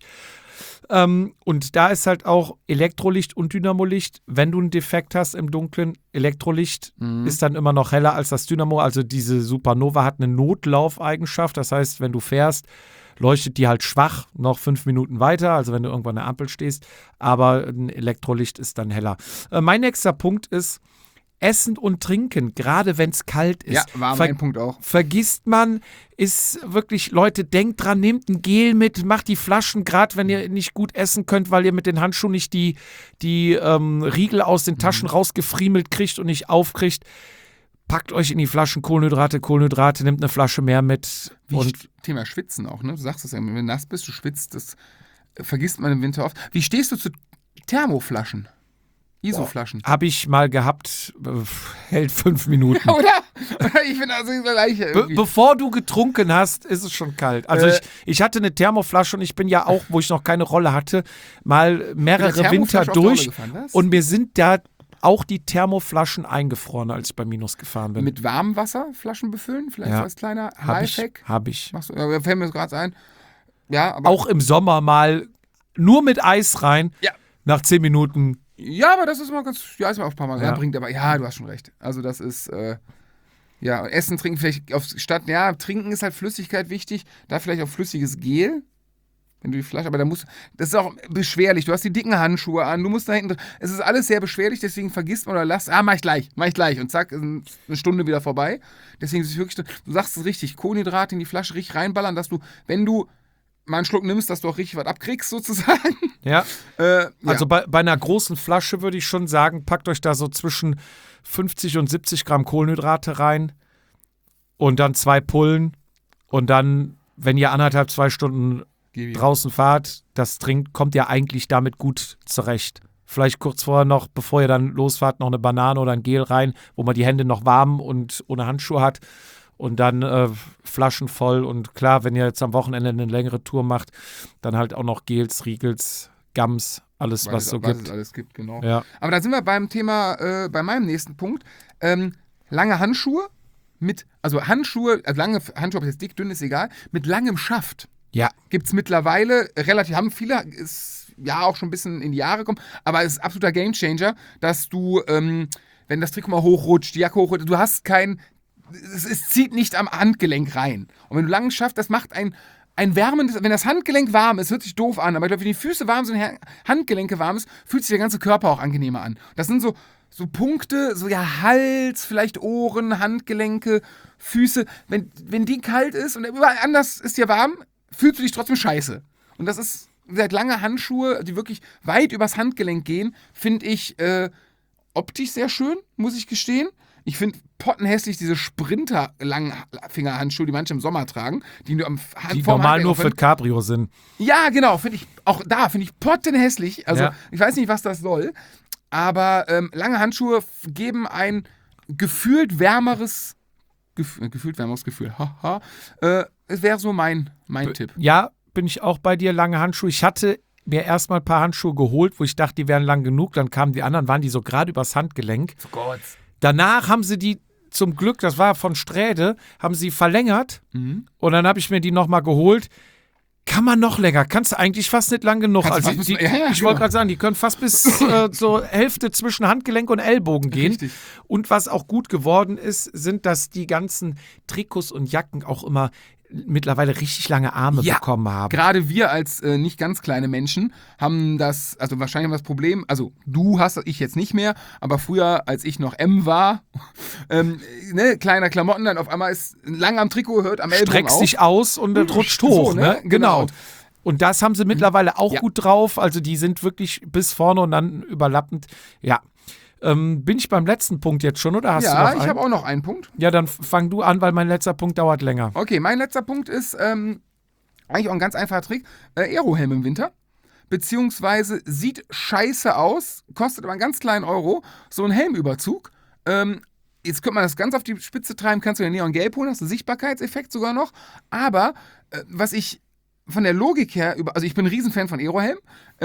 Und da ist halt auch Elektrolicht und Dynamolicht. Wenn du einen Defekt hast im Dunkeln, Elektrolicht ist dann immer noch heller als das Dynamo. Also diese Supernova hat eine Notlaufeigenschaft. Das heißt, wenn du fährst, leuchtet die halt schwach noch 5 Minuten weiter, also wenn du irgendwann an der Ampel stehst. Aber ein Elektrolicht ist dann heller. Mein nächster Punkt ist, Essen und Trinken, gerade wenn es kalt ist. Ja, war mein Punkt auch. Vergisst man, ist wirklich, Leute, denkt dran, nehmt ein Gel mit, macht die Flaschen, gerade wenn ihr nicht gut essen könnt, weil ihr mit den Handschuhen nicht die Riegel aus den Taschen rausgefriemelt kriegt und nicht aufkriegt. Packt euch in die Flaschen Kohlenhydrate, nehmt eine Flasche mehr mit. Thema Schwitzen auch, ne? Du sagst es ja, wenn du nass bist, du schwitzt, das vergisst man im Winter oft. Wie stehst du zu Thermoflaschen? ISO-Flaschen? Habe ich mal gehabt, hält 5 Minuten. Oder? Ich finde also das Gleiche. Bevor du getrunken hast, ist es schon kalt. Also ich hatte eine Thermoflasche und ich bin ja auch, wo ich noch keine Rolle hatte, mal mehrere Winter durch. Und mir sind da auch die Thermoflaschen eingefroren, als ich bei Minus gefahren bin. Mit warmem Wasser Flaschen befüllen? Vielleicht so als kleiner Lifehack? Hab ich. Machst du, fällt mir gerade ein. Ja, aber auch im Sommer mal nur mit Eis rein. Ja. Nach 10 Minuten. Ja, aber das ist mal ganz, ja, ist mir auch ein paar Mal bringt, aber ja, du hast schon recht. Also das ist, Essen, Trinken vielleicht Trinken ist halt Flüssigkeit wichtig, da vielleicht auch flüssiges Gel, wenn du die Flasche, aber das ist auch beschwerlich, du hast die dicken Handschuhe an, du musst da hinten, es ist alles sehr beschwerlich, deswegen vergisst man oder mach ich gleich und zack, ist eine Stunde wieder vorbei. Deswegen ist es wirklich, du sagst es richtig, Kohlenhydrate in die Flasche richtig reinballern, dass du, wenn du mal einen Schluck nimmst, dass du auch richtig was abkriegst, sozusagen. Ja. Also bei einer großen Flasche würde ich schon sagen, packt euch da so zwischen 50 und 70 Gramm Kohlenhydrate rein und dann 2 Pullen und dann, wenn ihr 2 Stunden draußen fahrt, das trinkt, kommt ihr eigentlich damit gut zurecht. Vielleicht kurz vorher noch, bevor ihr dann losfahrt, noch eine Banane oder ein Gel rein, wo man die Hände noch warm und ohne Handschuhe hat. Und dann Flaschen voll. Und klar, wenn ihr jetzt am Wochenende eine längere Tour macht, dann halt auch noch Gels, Riegels, Gums, alles, was es alles gibt, genau. Ja. Aber da sind wir beim Thema, bei meinem nächsten Punkt. Lange Handschuhe lange Handschuhe, ob jetzt dick, dünn, ist egal, mit langem Schaft. Ja. Gibt es mittlerweile, haben viele, ist ja auch schon ein bisschen in die Jahre gekommen, aber es ist absoluter Gamechanger, dass du, wenn das Trikot mal hochrutscht, die Jacke hochrutscht, du hast es zieht nicht am Handgelenk rein. Und wenn du langen schaffst, das macht ein wärmendes, wenn das Handgelenk warm ist, hört sich doof an, aber ich glaube, wenn die Füße warm sind, Handgelenke warm ist, fühlt sich der ganze Körper auch angenehmer an. Das sind so Punkte, Hals, vielleicht Ohren, Handgelenke, Füße. Wenn die kalt ist und überall anders ist dir warm, fühlst du dich trotzdem scheiße. Und das ist, lange Handschuhe, die wirklich weit übers Handgelenk gehen, finde ich optisch sehr schön, muss ich gestehen. Ich finde pottenhässlich diese Sprinter-Langfinger-Handschuhe, die manche im Sommer tragen, die nur die normal nur für Cabrio sind. Ja, genau, finde ich pottenhässlich. Also, ich weiß nicht, was das soll, aber lange Handschuhe geben ein gefühlt wärmeres Gefühl. Haha. Es wäre so mein Tipp. Ja, bin ich auch bei dir, lange Handschuhe. Ich hatte mir erstmal ein paar Handschuhe geholt, wo ich dachte, die wären lang genug. Dann kamen die anderen, waren die so gerade übers Handgelenk. Oh Gott. Danach haben sie die zum Glück, das war von Sträde, haben sie verlängert. Und dann habe ich mir die nochmal geholt. Kann man noch länger, kannst du eigentlich fast nicht lang genug. Also ich wollte gerade sagen, die können fast bis so Hälfte zwischen Handgelenk und Ellbogen gehen. Richtig. Und was auch gut geworden ist, sind, dass die ganzen Trikots und Jacken auch immer mittlerweile richtig lange Arme bekommen haben. Gerade wir als nicht ganz kleine Menschen haben das, also wahrscheinlich haben wir das Problem, also du hast, ich jetzt nicht mehr, aber früher, als ich noch M war, kleiner Klamotten, dann auf einmal ist lang am Trikot, hört am Ellbogen Streckst auf. sich aus und das rutscht hoch, so, ne? Genau. Und das haben sie mittlerweile auch gut drauf, also die sind wirklich bis vorne und dann überlappend, ja. Bin ich beim letzten Punkt jetzt schon, oder hast du noch einen? Ja, ich habe auch noch einen Punkt. Ja, dann fang du an, weil mein letzter Punkt dauert länger. Okay, mein letzter Punkt ist eigentlich auch ein ganz einfacher Trick. Aerohelm im Winter. Beziehungsweise sieht scheiße aus, kostet aber einen ganz kleinen Euro. So ein Helmüberzug. Jetzt könnte man das ganz auf die Spitze treiben, kannst du den Neon-Gelb holen, hast du einen Sichtbarkeitseffekt sogar noch. Aber was ich von der Logik her, also ich bin ein Riesenfan von Aerohelm.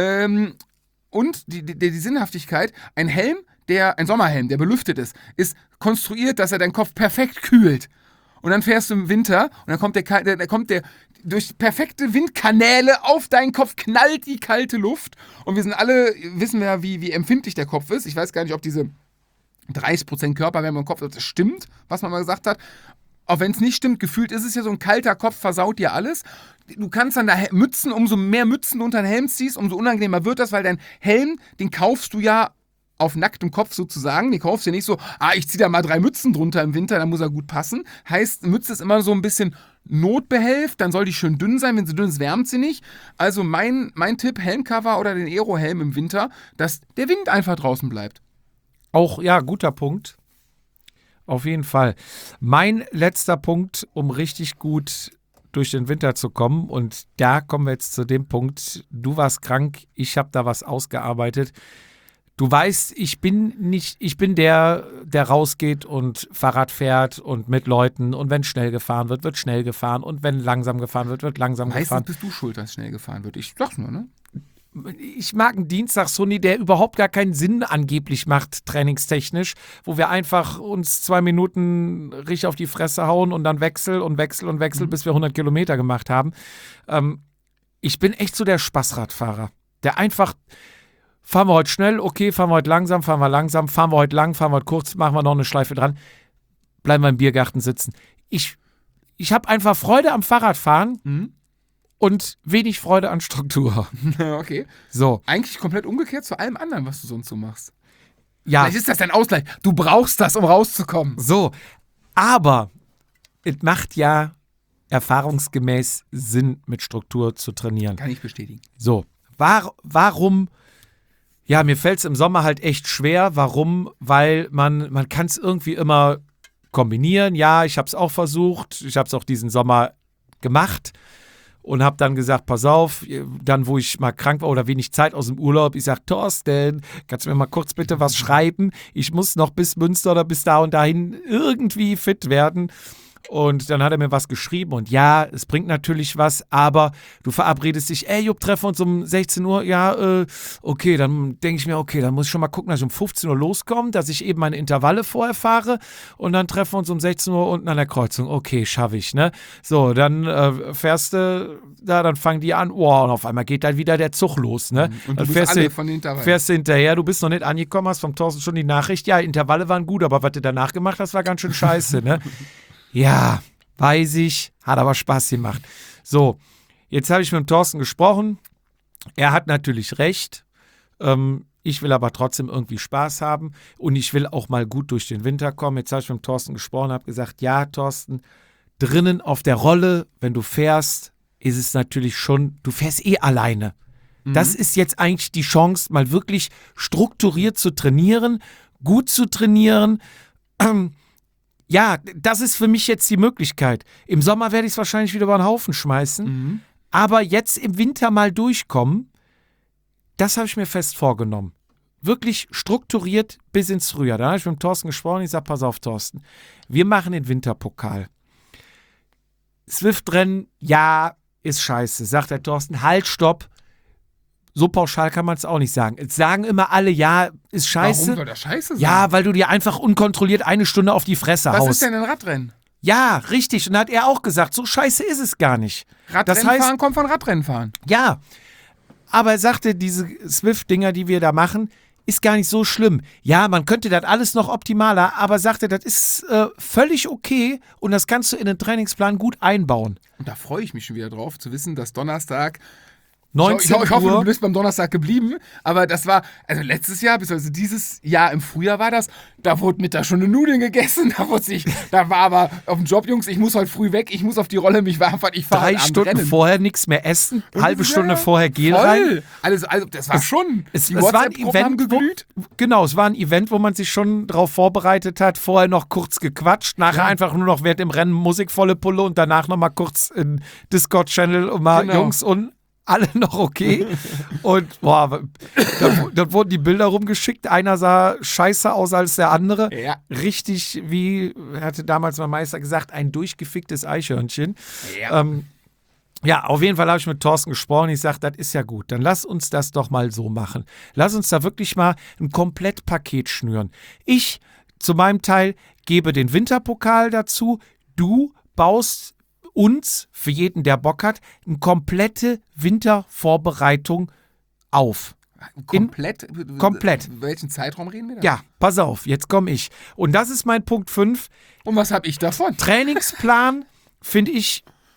Und die Sinnhaftigkeit, ein Sommerhelm, der belüftet ist konstruiert, dass er deinen Kopf perfekt kühlt. Und dann fährst du im Winter und dann kommt der durch perfekte Windkanäle auf deinen Kopf, knallt die kalte Luft. Und wir sind alle, wissen wir ja, wie empfindlich der Kopf ist. Ich weiß gar nicht, ob diese 30% Körperwärme im Kopf, das stimmt, was man mal gesagt hat. Auch wenn es nicht stimmt, gefühlt ist es ja so, ein kalter Kopf versaut dir alles. Du kannst dann da Mützen, umso mehr Mützen du unter den Helm ziehst, umso unangenehmer wird das, weil dein Helm, den kaufst du ja auf nacktem Kopf sozusagen. Die kaufst du ja nicht so, ich ziehe da mal 3 Mützen drunter im Winter, dann muss er gut passen. Heißt, Mütze ist immer so ein bisschen Notbehelf, dann soll die schön dünn sein. Wenn sie dünn ist, wärmt sie nicht. Also mein Tipp, Helmcover oder den Aero-Helm im Winter, dass der Wind einfach draußen bleibt. Auch, ja, guter Punkt. Auf jeden Fall. Mein letzter Punkt, um richtig gut durch den Winter zu kommen, und da kommen wir jetzt zu dem Punkt, du warst krank, ich habe da was ausgearbeitet. Du weißt, ich bin der rausgeht und Fahrrad fährt und mit Leuten, und wenn schnell gefahren wird, wird schnell gefahren, und wenn langsam gefahren wird, wird langsam gefahren. Meistens bist du schuld, dass schnell gefahren wird. Ich sag's nur, ne? Ich mag einen Dienstag-Sunny, der überhaupt gar keinen Sinn angeblich macht, trainingstechnisch, wo wir einfach uns 2 Minuten richtig auf die Fresse hauen und dann wechseln, bis wir 100 Kilometer gemacht haben. Ich bin echt so der Spaßradfahrer, der einfach, fahren wir heute schnell, okay, fahren wir heute langsam, fahren wir heute lang, fahren wir heute kurz, machen wir noch eine Schleife dran, bleiben wir im Biergarten sitzen. Ich habe einfach Freude am Fahrradfahren. Und wenig Freude an Struktur. Okay. So. Eigentlich komplett umgekehrt zu allem anderen, was du sonst so machst. Ja. Vielleicht ist das dein Ausgleich. Du brauchst das, um rauszukommen. So. Aber es macht ja erfahrungsgemäß Sinn, mit Struktur zu trainieren. Kann ich bestätigen. So. Warum? Ja, mir fällt es im Sommer halt echt schwer. Warum? Weil man kann es irgendwie immer kombinieren. Ja, ich habe es auch versucht. Ich habe es auch diesen Sommer gemacht. Und habe dann gesagt, pass auf, dann wo ich mal krank war oder wenig Zeit aus dem Urlaub, ich sage, Thorsten, kannst du mir mal kurz bitte was schreiben? Ich muss noch bis Münster oder bis da und dahin irgendwie fit werden. Und dann hat er mir was geschrieben und ja, es bringt natürlich was, aber du verabredest dich, Jupp, treffen wir uns um 16 Uhr, ja, okay, dann denke ich mir, okay, dann muss ich schon mal gucken, dass ich um 15 Uhr loskomme, dass ich eben meine Intervalle vorher fahre und dann treffen wir uns um 16 Uhr unten an der Kreuzung, okay, schaffe ich, ne? So, dann fährst du da, dann fangen die an, und auf einmal geht dann wieder der Zug los, ne? Und du dann bist alle von den Intervallen. Fährst du hinterher, du bist noch nicht angekommen, hast vom Thorsten schon die Nachricht, ja, Intervalle waren gut, aber was du danach gemacht hast, war ganz schön scheiße, ne? Ja, weiß ich, hat aber Spaß gemacht. So, jetzt habe ich mit dem Thorsten gesprochen. Er hat natürlich recht. Ich will aber trotzdem irgendwie Spaß haben und ich will auch mal gut durch den Winter kommen. Jetzt habe ich mit dem Thorsten gesprochen, habe gesagt, ja, Thorsten, drinnen auf der Rolle, wenn du fährst, ist es natürlich schon, du fährst alleine. Das ist jetzt eigentlich die Chance, mal wirklich strukturiert zu trainieren, gut zu trainieren. Ja, das ist für mich jetzt die Möglichkeit. Im Sommer werde ich es wahrscheinlich wieder über den Haufen schmeißen. Aber jetzt im Winter mal durchkommen, das habe ich mir fest vorgenommen. Wirklich strukturiert bis ins Frühjahr. Da habe ich mit dem Thorsten gesprochen. Ich sage, pass auf, Thorsten, wir machen den Winterpokal. Swift-Rennen, ja, ist scheiße. Sagt der Thorsten, halt, stopp. So pauschal kann man es auch nicht sagen. Jetzt sagen immer alle, ja, ist scheiße. Warum soll das scheiße sein? Ja, weil du dir einfach unkontrolliert 1 Stunde auf die Fresse haust. Was ist denn ein Radrennen? Ja, richtig. Und da hat er auch gesagt, so scheiße ist es gar nicht. Radrennenfahren kommt von Radrennenfahren. Ja, aber er sagte, diese Swift-Dinger, die wir da machen, ist gar nicht so schlimm. Ja, man könnte das alles noch optimaler, aber sagte, das ist völlig okay und das kannst du in den Trainingsplan gut einbauen. Und da freue ich mich schon wieder drauf, zu wissen, dass Donnerstag 19 ich hoffe, Uhr. du bist beim Donnerstag geblieben, aber das war, also letztes Jahr, beziehungsweise dieses Jahr im Frühjahr war das, da wurde Mittag schon eine Nudeln gegessen, da war aber auf dem Job, Jungs, ich muss heute früh weg, ich muss auf die Rolle, ich fahre 3 Stunden vorher nichts mehr essen, halbe Stunde vorher Gel rein. Also das war schon, es war ein Event, es war ein Event, wo man sich schon drauf vorbereitet hat, vorher noch kurz gequatscht, nachher einfach nur noch während dem Rennen Musik volle Pulle und danach nochmal kurz in Discord-Channel und mal Jungs und alle noch okay. Und boah, da wurden die Bilder rumgeschickt. Einer sah scheiße aus als der andere. Ja. Richtig, wie hatte damals mein Meister gesagt, ein durchgeficktes Eichhörnchen. Ja. Ja, auf jeden Fall habe ich mit Thorsten gesprochen. Ich sage, das ist ja gut. Dann lass uns das doch mal so machen. Lass uns da wirklich mal ein Komplettpaket schnüren. Ich, zu meinem Teil, gebe den Winterpokal dazu. Du baust uns, für jeden, der Bock hat, eine komplette Wintervorbereitung auf. Komplett? Komplett. Welchen Zeitraum reden wir da? Ja, pass auf, jetzt komme ich. Und das ist mein Punkt 5. Und was habe ich davon? Trainingsplan finde ich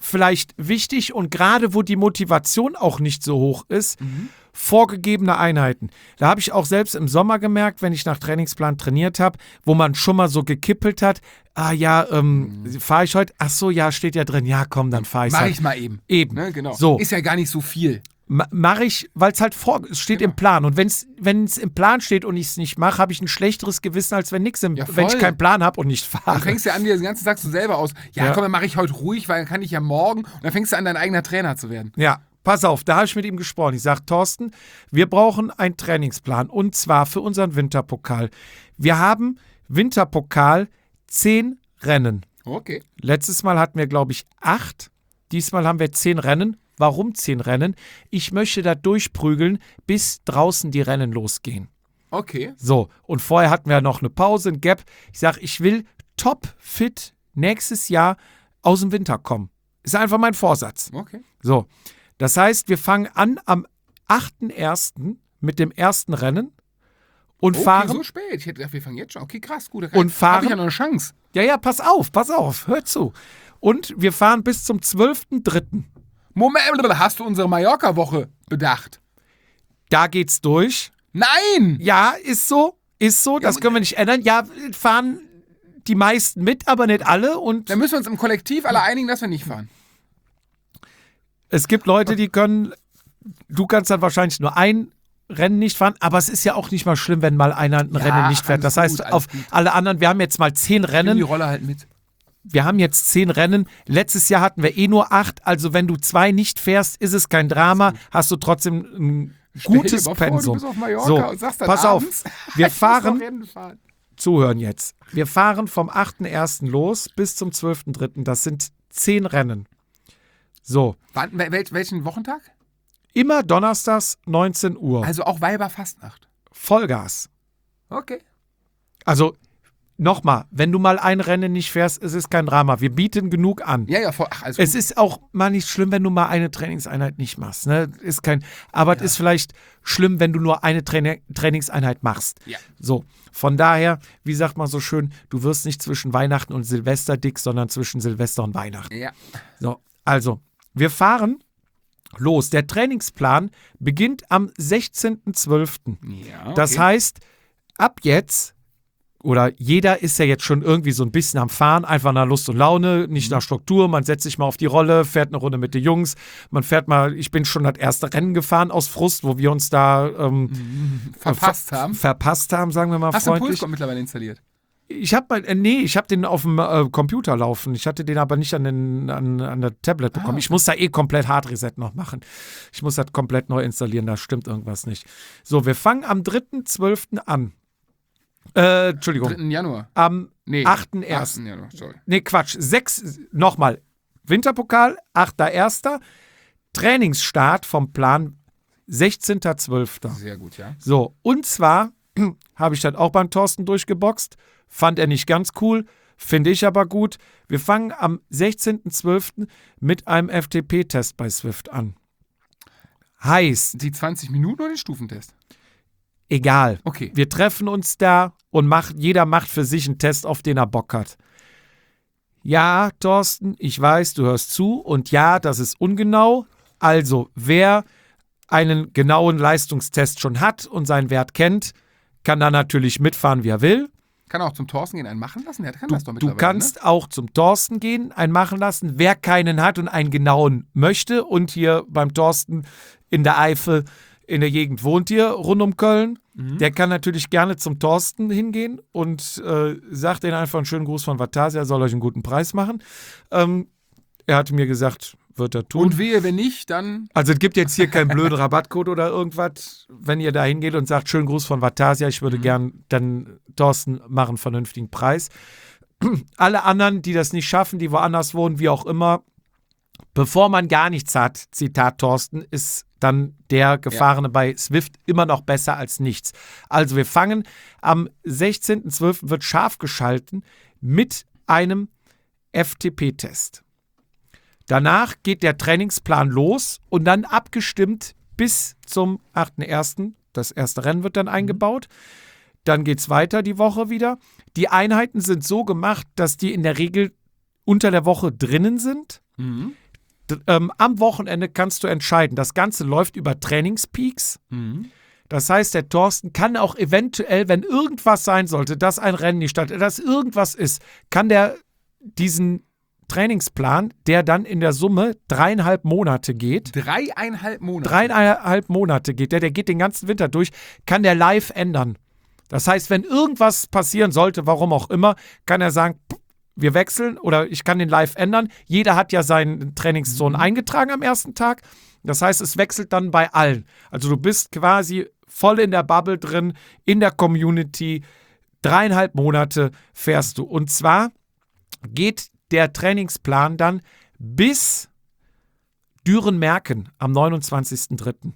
vielleicht wichtig und gerade wo die Motivation auch nicht so hoch ist, vorgegebene Einheiten. Da habe ich auch selbst im Sommer gemerkt, wenn ich nach Trainingsplan trainiert habe, wo man schon mal so gekippelt hat, fahre ich heute? Ach so, ja, steht ja drin. Ja, komm, dann fahre ich. Mach ich mal eben. Eben. Ne, genau. So. Ist ja gar nicht so viel. Mache ich, weil es halt es steht im Plan. Und wenn es im Plan steht und ich es nicht mache, habe ich ein schlechteres Gewissen, als wenn wenn ich keinen Plan habe und nicht fahre. Dann fängst du ja an, dir den ganzen Tag so selber aus. Ja, komm, dann mache ich heute ruhig, weil dann kann ich ja morgen. Und dann fängst du an, dein eigener Trainer zu werden. Ja, pass auf, da habe ich mit ihm gesprochen. Ich sage, Thorsten, wir brauchen einen Trainingsplan und zwar für unseren Winterpokal. Wir haben Winterpokal 10 Rennen. Okay. Letztes Mal hatten wir, glaube ich, 8. Diesmal haben wir 10 Rennen. Warum 10 Rennen? Ich möchte da durchprügeln, bis draußen die Rennen losgehen. Okay. So, und vorher hatten wir noch eine Pause, ein Gap. Ich sage, ich will topfit nächstes Jahr aus dem Winter kommen. Ist einfach mein Vorsatz. Okay. So, das heißt, wir fangen an am 8.1. mit dem ersten Rennen und fahren. so spät. Ich hätte gedacht, wir fangen jetzt schon. Okay, krass, gut. Und fahren. Habe ich ja noch eine Chance. Ja, pass auf, hör zu. Und wir fahren bis zum 12.3. Moment, hast du unsere Mallorca-Woche bedacht? Da geht's durch. Nein! Ja, ist so, das können wir nicht ändern. Ja, fahren die meisten mit, aber nicht alle. Und Dann müssen wir uns im Kollektiv alle einigen, dass wir nicht fahren. es gibt Leute, die können, du kannst dann wahrscheinlich nur ein Rennen nicht fahren, aber es ist ja auch nicht mal schlimm, wenn mal einer ein Rennen nicht fährt. Das heißt, auf alle anderen, wir haben jetzt mal 10 Rennen. Nimm die Rolle halt mit. Wir haben jetzt 10 Rennen. Letztes Jahr hatten wir nur 8. Also wenn du 2 nicht fährst, ist es kein Drama. Hast du trotzdem ein gutes Stell dir mal Pensum. Vor, du bist auf Mallorca So, und sagst dann pass abends, auf. Wir ich muss noch fahren, Rennen fahren. zuhören jetzt. Wir fahren vom 8.1. los bis zum 12.3. Das sind 10 Rennen. So. Welchen Wochentag? Immer donnerstags 19 Uhr. Also auch Weiberfastnacht. Vollgas. Okay. Also nochmal, wenn du mal ein Rennen nicht fährst, es ist kein Drama. Wir bieten genug an. Ja, voll. Ach, also Es ist auch mal nicht schlimm, wenn du mal eine Trainingseinheit nicht machst. Ne? Aber es ist vielleicht schlimm, wenn du nur eine Trainingseinheit machst. Ja. So, von daher, wie sagt man so schön, du wirst nicht zwischen Weihnachten und Silvester dick, sondern zwischen Silvester und Weihnachten. Ja. So, also, wir fahren los. Der Trainingsplan beginnt am 16.12. Ja, okay. Das heißt, ab jetzt, oder jeder ist ja jetzt schon irgendwie so ein bisschen am Fahren, einfach nach Lust und Laune, nicht nach Struktur. Man setzt sich mal auf die Rolle, fährt eine Runde mit den Jungs. Man fährt mal, ich bin schon das erste Rennen gefahren aus Frust, wo wir uns da verpasst haben. Verpasst haben, sagen wir mal Hast du einen freundlich. Pulscom mittlerweile installiert? Ich habe den auf dem Computer laufen. Ich hatte den aber nicht an der Tablet bekommen. okay. Ich muss da komplett Hard Reset noch machen. Ich muss das komplett neu installieren, da stimmt irgendwas nicht. So, wir fangen am 3.12. an. Entschuldigung. 3. Januar. Am Nee, 8.1. 8. Januar, sorry. Nee, Quatsch. Nochmal. Winterpokal, 8.1. Trainingsstart vom Plan 16.12. Sehr gut, ja. So, und zwar habe ich das auch beim Thorsten durchgeboxt. Fand er nicht ganz cool, finde ich aber gut. Wir fangen am 16.12. mit einem FTP-Test bei Swift an. Heißt, Die 20 Minuten oder den Stufentest? egal. Okay. Wir treffen uns da und jeder macht für sich einen Test, auf den er Bock hat. Ja, Thorsten, ich weiß, du hörst zu und ja, das ist ungenau. Also, wer einen genauen Leistungstest schon hat und seinen Wert kennt, kann da natürlich mitfahren, wie er will. Kann er auch zum Thorsten gehen, einen machen lassen? Der kann das doch Du mittlerweile, kannst auch zum Thorsten gehen, einen machen lassen. Wer keinen hat und einen genauen möchte und hier beim Thorsten in der Eifel in der Gegend wohnt hier rund um Köln, der kann natürlich gerne zum Thorsten hingehen und sagt denen einfach einen schönen Gruß von Vatasia, er soll euch einen guten Preis machen. Er hatte mir gesagt, wird er tun. Und wehe, wenn nicht, dann... Also es gibt jetzt hier keinen blöden Rabattcode oder irgendwas, wenn ihr da hingeht und sagt, schönen Gruß von Vatasia, ich würde gern dann Thorsten machen einen vernünftigen Preis. Alle anderen, die das nicht schaffen, die woanders wohnen, wie auch immer, bevor man gar nichts hat, Zitat Thorsten, ist dann der Gefahrene bei Swift immer noch besser als nichts. Also wir fangen am 16.12. wird scharf geschalten mit einem FTP-Test. Danach geht der Trainingsplan los und dann abgestimmt bis zum 8.1. Das erste Rennen wird dann eingebaut. Dann geht es weiter die Woche wieder. Die Einheiten sind so gemacht, dass die in der Regel unter der Woche drinnen sind. am Wochenende kannst du entscheiden. Das Ganze läuft über Trainingspeaks. Das heißt, der Thorsten kann auch eventuell, wenn irgendwas sein sollte, dass ein Rennen nicht stattfindet, dass irgendwas ist, kann der diesen Trainingsplan, der dann in der Summe 3,5 Monate geht. 3,5 Monate? 3,5 Monate geht der geht den ganzen Winter durch, kann der live ändern. Das heißt, wenn irgendwas passieren sollte, warum auch immer, kann er sagen, wir wechseln oder ich kann den live ändern. Jeder hat ja seinen Trainingszone eingetragen am ersten Tag. Das heißt, es wechselt dann bei allen. Also du bist quasi voll in der Bubble drin, in der Community. 3,5 Monate fährst du. Und zwar geht der Trainingsplan dann bis Düren-Merken am 29.03.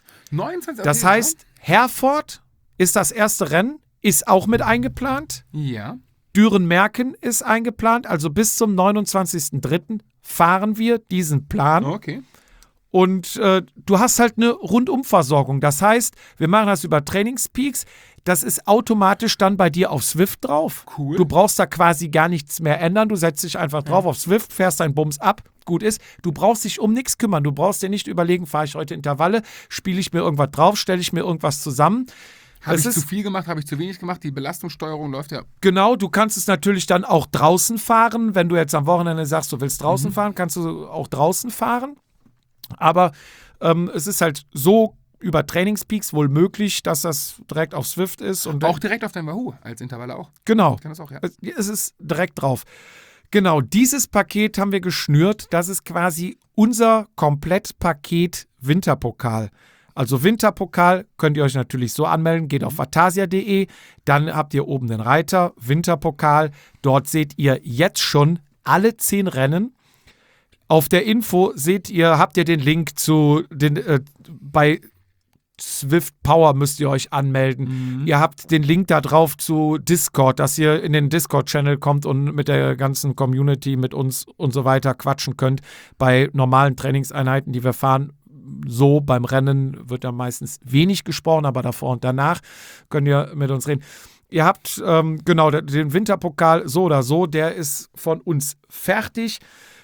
29. Das heißt, Herford ist das erste Rennen, ist auch mit eingeplant. Ja. Düren-Merken ist eingeplant, also bis zum 29.03. fahren wir diesen Plan. Okay. Und du hast halt eine Rundumversorgung. Das heißt, wir machen das über Trainingspeaks. Das ist automatisch dann bei dir auf Swift drauf. Cool. Du brauchst da quasi gar nichts mehr ändern. Du setzt dich einfach drauf auf Swift, fährst deinen Bums ab. Gut ist. Du brauchst dich um nichts kümmern. Du brauchst dir nicht überlegen, fahre ich heute Intervalle, spiele ich mir irgendwas drauf, stelle ich mir irgendwas zusammen. Habe ich zu viel gemacht, habe ich zu wenig gemacht? Die Belastungssteuerung läuft ja. Genau, du kannst es natürlich dann auch draußen fahren. Wenn du jetzt am Wochenende sagst, du willst draußen fahren, kannst du auch draußen fahren. Aber es ist halt so über Trainingspeaks wohl möglich, dass das direkt auf Swift ist. Und auch direkt auf dein Wahoo als Intervalle auch. Genau. Ich kann das auch, ja. Es ist direkt drauf. Genau, dieses Paket haben wir geschnürt. Das ist quasi unser Komplettpaket Winterpokal. Also Winterpokal könnt ihr euch natürlich so anmelden. Geht auf vatasia.de. Dann habt ihr oben den Reiter Winterpokal. Dort seht ihr jetzt schon alle 10 Rennen. Auf der Info habt ihr den Link zu bei Swift Power müsst ihr euch anmelden. Ihr habt den Link da drauf zu Discord, dass ihr in den Discord-Channel kommt und mit der ganzen Community, mit uns und so weiter quatschen könnt. Bei normalen Trainingseinheiten, die wir fahren, so beim Rennen wird da meistens wenig gesprochen, aber davor und danach könnt ihr mit uns reden. Ihr habt den Winterpokal so oder so, der ist von uns fertig.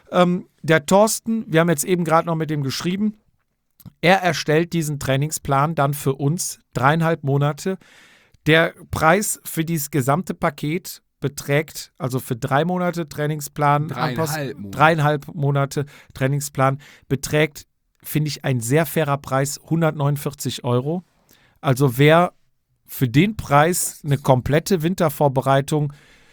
Der Thorsten, wir haben jetzt eben gerade noch mit dem geschrieben, er erstellt diesen Trainingsplan dann für uns 3,5 Monate. Der Preis für dieses gesamte Paket beträgt, also für 3 Monate Trainingsplan, 3,5 Monate Trainingsplan, beträgt, finde ich, ein sehr fairer Preis, 149 €. Also wer für den Preis eine komplette Wintervorbereitung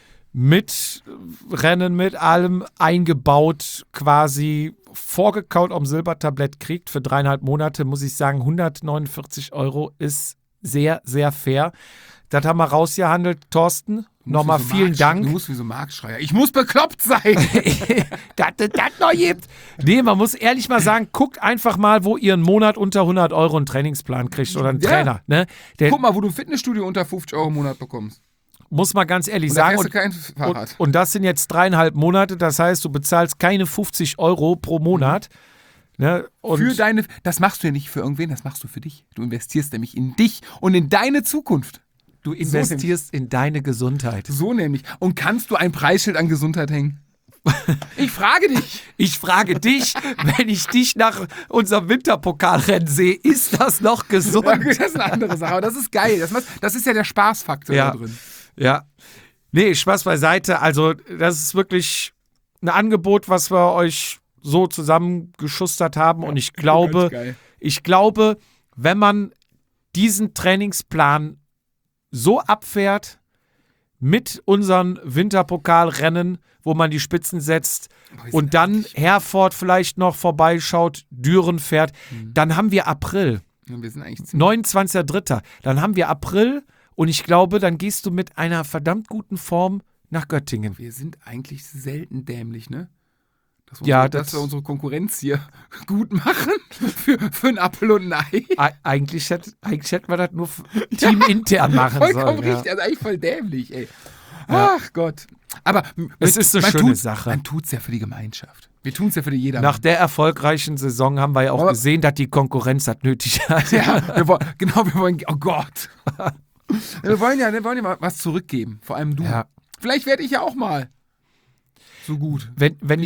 mit Rennen, mit allem eingebaut, quasi vorgekaut am Silbertablett kriegt für 3,5 Monate, muss ich sagen, 149 € ist sehr, sehr fair. Das haben wir rausgehandelt. Thorsten, nochmal vielen Dank. Du musst wie so Marktschreier. Ich muss bekloppt sein. das noch gibt. Nee, man muss ehrlich mal sagen, guckt einfach mal, wo ihr einen Monat unter 100 € einen Trainingsplan kriegt oder einen Trainer. Ne? Guck mal, wo du ein Fitnessstudio unter 50 € im Monat bekommst. Muss man ganz ehrlich und sagen. Da kein Fahrrad. Und das sind jetzt 3,5 Monate, das heißt, du bezahlst keine 50 € pro Monat. Ne? Und das machst du ja nicht für irgendwen, das machst du für dich. Du investierst nämlich in dich und in deine Zukunft. Du investierst in deine Gesundheit. So nämlich. Und kannst du ein Preisschild an Gesundheit hängen? Ich frage dich. Ich frage dich, wenn ich dich nach unserem Winterpokalrennen sehe, ist das noch gesund? Ja, das ist eine andere Sache, aber das ist geil. Das ist ja der Spaßfaktor da drin. Ja. Nee, Spaß beiseite. Also das ist wirklich ein Angebot, was wir euch so zusammengeschustert haben. Ja, und ich glaube, wenn man diesen Trainingsplan so abfährt mit unseren Winterpokalrennen, wo man die Spitzen setzt und dann Herford vielleicht noch vorbeischaut, Düren fährt, dann haben wir April. Ja, wir sind eigentlich 29.03. Dann haben wir April und ich glaube, dann gehst du mit einer verdammt guten Form nach Göttingen. Wir sind eigentlich selten dämlich, ne? Dass wir unsere Konkurrenz hier gut machen für ein Apfel und ein Ei. Eigentlich hätten wir das nur teamintern machen sollen. Vollkommen richtig, also eigentlich voll dämlich, ey. Ja. Ach Gott. Aber es ist eine schöne Sache. Man tut es ja für die Gemeinschaft. Wir tun es ja für die jedermann. Nach der erfolgreichen Saison haben wir ja auch gesehen, dass die Konkurrenz das nötig hat. Ja, wir wollen, oh Gott. wir wollen ja mal was zurückgeben, vor allem du. Ja. Vielleicht werde ich ja auch mal so gut. Wenn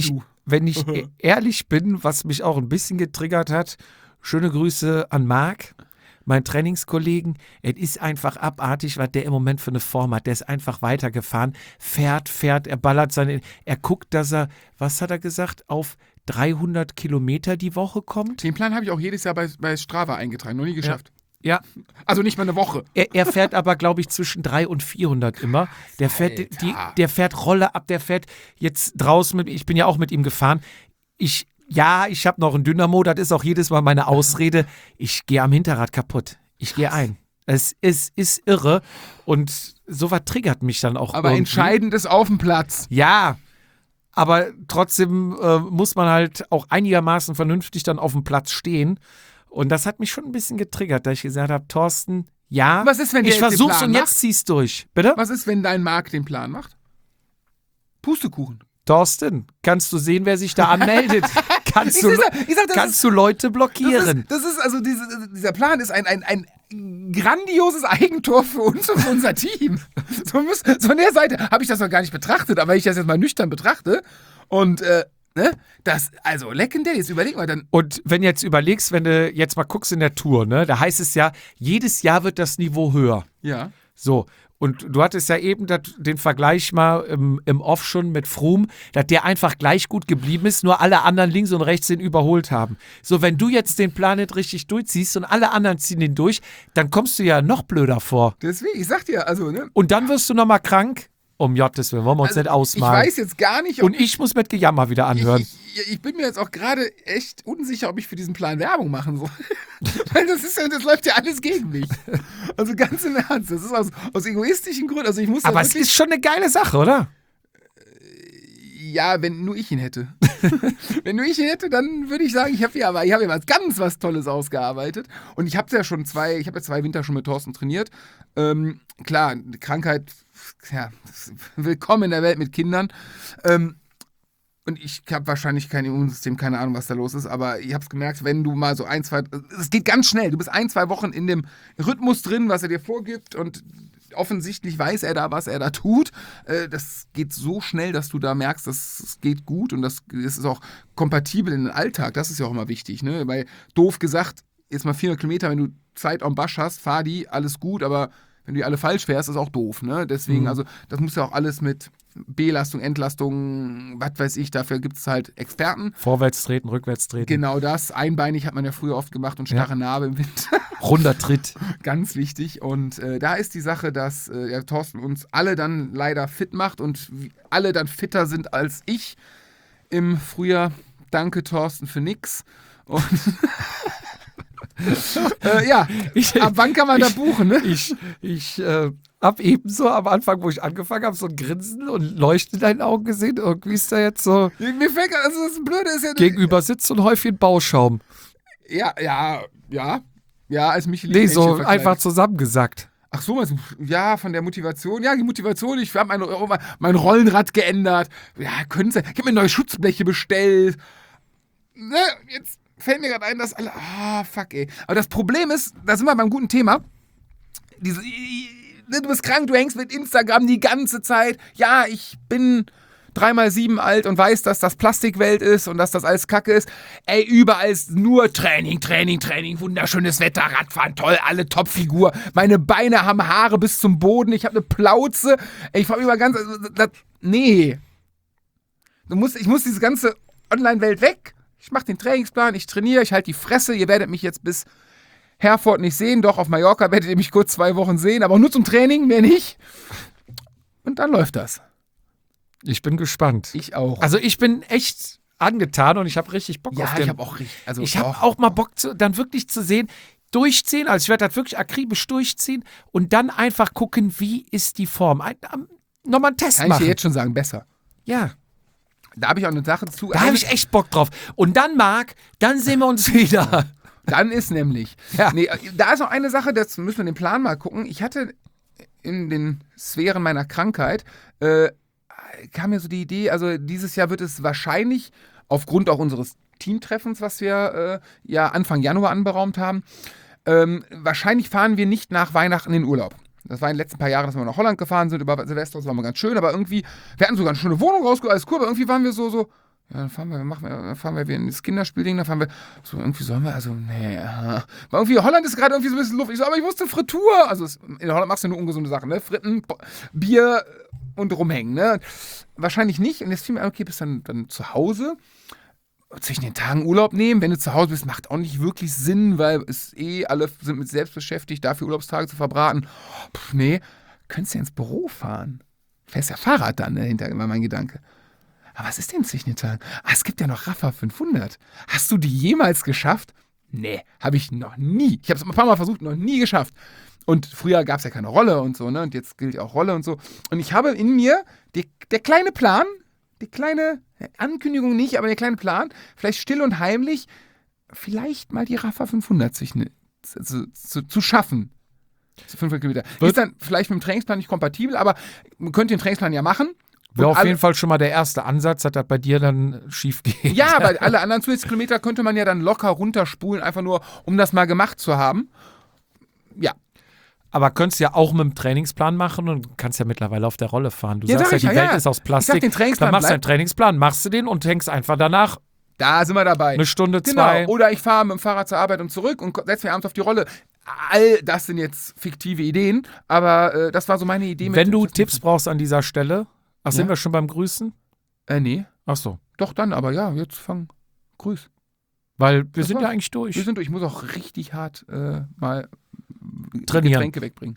wenn ich ehrlich bin, was mich auch ein bisschen getriggert hat, schöne Grüße an Marc, meinen Trainingskollegen. Es ist einfach abartig, was der im Moment für eine Form hat. Der ist einfach weitergefahren, fährt, er ballert er guckt, dass er, was hat er gesagt, auf 300 Kilometer die Woche kommt. Den Plan habe ich auch jedes Jahr bei Strava eingetragen, noch nie geschafft. Ja. Also nicht mal eine Woche. Er fährt aber, glaube ich, zwischen 300 und 400 immer. Der fährt Rolle ab, der fährt jetzt draußen ich bin ja auch mit ihm gefahren. Ich habe noch ein Dynamo, das ist auch jedes Mal meine Ausrede. Ich gehe am Hinterrad kaputt. Ich gehe ein. Es ist irre und sowas triggert mich dann auch Aber irgendwie. entscheidend ist auf dem Platz. Ja, aber trotzdem muss man halt auch einigermaßen vernünftig dann auf dem Platz stehen. Und das hat mich schon ein bisschen getriggert, da ich gesagt habe, Thorsten, ja, Was ist, wenn der ich jetzt den versuch's Plan und jetzt macht? zieh's durch. Bitte? Was ist, wenn dein Marc den Plan macht? Pustekuchen. Thorsten, kannst du sehen, wer sich da anmeldet? Kannst du Leute blockieren? Das ist also dieser Plan ist ein grandioses Eigentor für uns und für unser Team. So von der Seite habe ich das noch gar nicht betrachtet, aber wenn ich das jetzt mal nüchtern betrachte und das, also legendär, jetzt überleg mal dann. Und wenn du jetzt überlegst, wenn du jetzt mal guckst in der Tour, ne, da heißt es ja, jedes Jahr wird das Niveau höher. Ja. So, und du hattest ja eben den Vergleich mal im Off schon mit Froome, dass der einfach gleich gut geblieben ist, nur alle anderen links und rechts den überholt haben. So, wenn du jetzt den Plan nicht richtig durchziehst und alle anderen ziehen den durch, dann kommst du ja noch blöder vor. Deswegen, ich sag dir, also, ne? Und dann wirst du nochmal krank. Um Gottes Willen, wollen wir uns nicht ausmalen. Ich weiß jetzt gar nicht, Und ich muss mit Gejammer wieder anhören. Ich bin mir jetzt auch gerade echt unsicher, ob ich für diesen Plan Werbung machen soll. Weil das läuft ja alles gegen mich. Also ganz im Ernst, das ist aus egoistischen Gründen. Also ich muss Aber es ist schon eine geile Sache, oder? Ja, wenn nur ich ihn hätte. Wenn nur ich ihn hätte, dann würde ich sagen, ich habe ja was Tolles ausgearbeitet. Und ich habe ja zwei Winter schon mit Thorsten trainiert. Klar, Krankheit, ja, willkommen in der Welt mit Kindern. Und ich habe wahrscheinlich kein Immunsystem, keine Ahnung, was da los ist, aber ich habe es gemerkt, wenn du mal so es geht ganz schnell, du bist 1-2 Wochen in dem Rhythmus drin, was er dir vorgibt und offensichtlich weiß er da, was er da tut. Das geht so schnell, dass du da merkst, das geht gut und das ist auch kompatibel in den Alltag, das ist ja auch immer wichtig, ne? Weil doof gesagt, jetzt mal 400 Kilometer, wenn du Zeit am Basch hast, fahr die, alles gut, aber wenn du die alle falsch fährst, ist auch doof, ne? Deswegen, also das muss ja auch alles mit Belastung, Entlastung, was weiß ich, dafür gibt es halt Experten. Vorwärts treten, rückwärts treten. Genau das, einbeinig hat man ja früher oft gemacht und starre Narbe im Winter. Runder Tritt. Ganz wichtig und da ist die Sache, dass Thorsten uns alle dann leider fit macht und alle dann fitter sind als ich im Frühjahr. Danke Thorsten für nix. Und ab wann kann man da buchen, ne? Ich habe ebenso am Anfang, wo ich angefangen habe, so ein Grinsen und Leuchten in deinen Augen gesehen. Irgendwie ist da jetzt so Mir fällt also das Blöde ist ja... gegenüber sitzt so ein Häufchen Bauschaum. Ja, als Michelin. Nee, so einfach zusammengesackt. Ach so, ja, von der Motivation. Ja, die Motivation, ich habe mein Rollenrad geändert. Ja, können Sie, ich habe mir neue Schutzbleche bestellt. Ne, jetzt fällt mir gerade ein, dass alle, fuck ey. Aber das Problem ist, da sind wir beim guten Thema, du bist krank, du hängst mit Instagram die ganze Zeit. Ja, ich bin 3x7 alt und weiß, dass das Plastikwelt ist und dass das alles Kacke ist. Ey, überall ist nur Training, wunderschönes Wetter, Radfahren, toll, alle Topfigur. Meine Beine haben Haare bis zum Boden, ich habe eine Plauze. Ey, ich frage mich mal nee. Ich muss diese ganze Online-Welt weg. Ich mache den Trainingsplan, ich trainiere, ich halte die Fresse. Ihr werdet mich jetzt bis Herford nicht sehen. Doch, auf Mallorca werdet ihr mich kurz 2 Wochen sehen, aber nur zum Training, mehr nicht. Und dann läuft das. Ich bin gespannt. Ich auch. Also ich bin echt angetan und ich habe richtig Bock auf den. Ja, ich habe auch richtig. Also ich habe auch mal Bock, dann wirklich zu sehen, durchziehen. Also ich werde das wirklich akribisch durchziehen und dann einfach gucken, wie ist die Form. Nochmal einen Test machen. Kann ich dir jetzt schon sagen, besser. Ja. Da habe ich auch eine Sache zu. Da habe ich echt Bock drauf. Und dann, Marc, dann sehen wir uns wieder. Dann ist nämlich. Ja. Nee, da ist noch eine Sache, das müssen wir den Plan mal gucken. Ich hatte in den Sphären meiner Krankheit, kam mir so die Idee, also dieses Jahr wird es wahrscheinlich, aufgrund auch unseres Teamtreffens, was wir Anfang Januar anberaumt haben, wahrscheinlich fahren wir nicht nach Weihnachten in den Urlaub. Das war in den letzten paar Jahren, dass wir nach Holland gefahren sind, über Silvester, das war mal ganz schön, aber irgendwie, wir hatten sogar eine schöne Wohnung rausgeholt, alles cool, aber irgendwie waren wir so, Ja, dann fahren wir wieder in das Kinderspielding, dann fahren wir, so irgendwie sollen wir, also, nee, weil irgendwie Holland ist gerade irgendwie so ein bisschen Luft. Ich so, aber ich wusste Frittur. Also in Holland machst du nur ungesunde Sachen, ne? Fritten, Bier und rumhängen, ne? Wahrscheinlich nicht. Und jetzt fiel mir, okay, bist dann zu Hause, zwischen den Tagen Urlaub nehmen. Wenn du zu Hause bist, macht auch nicht wirklich Sinn, weil es alle sind mit selbst beschäftigt, dafür Urlaubstage zu verbraten. Nee, könntest du ja ins Büro fahren. Fährst ja Fahrrad dann dahinter, war mein Gedanke. Aber was ist denn zwischen den Tagen? Es gibt ja noch Rafa 500. Hast du die jemals geschafft? Nee, habe ich noch nie. Ich habe es ein paar Mal versucht, noch nie geschafft. Und früher gab es ja keine Rolle und so, ne? Und jetzt gilt ja auch Rolle und so. Und ich habe in mir der kleine Plan, die kleine Ankündigung nicht, aber der kleine Plan, vielleicht still und heimlich, vielleicht mal die Rafa 500 zu schaffen. Zu 500 Kilometer. Ist dann vielleicht mit dem Trainingsplan nicht kompatibel, aber man könnte den Trainingsplan ja machen. Wäre auf jeden Fall schon mal der erste Ansatz, dass das bei dir dann schief geht. Ja, weil alle anderen Zusatzkilometer könnte man ja dann locker runterspulen, einfach nur, um das mal gemacht zu haben. Ja. Aber könntest ja auch mit dem Trainingsplan machen und kannst ja mittlerweile auf der Rolle fahren. Du Ja, sagst sag ja, ich die ja, Welt ja. ist aus Plastik. Ich sag, den Trainingsplan Dann machst du bleibt. einen Trainingsplan, machst du den und hängst einfach danach Da sind wir dabei. eine Stunde, Genau. 2. Oder ich fahre mit dem Fahrrad zur Arbeit und zurück und setze mich abends auf die Rolle. All das sind jetzt fiktive Ideen, aber das war so meine Idee. Wenn du Tipps brauchst an dieser Stelle, sind Ja. wir schon beim Grüßen? Nee. Ach so. Doch dann, aber ja, jetzt Grüß. Weil wir Das sind ja war's. eigentlich durch. Wir sind durch. Ich muss auch richtig hart mal Trainieren. Getränke wegbringen.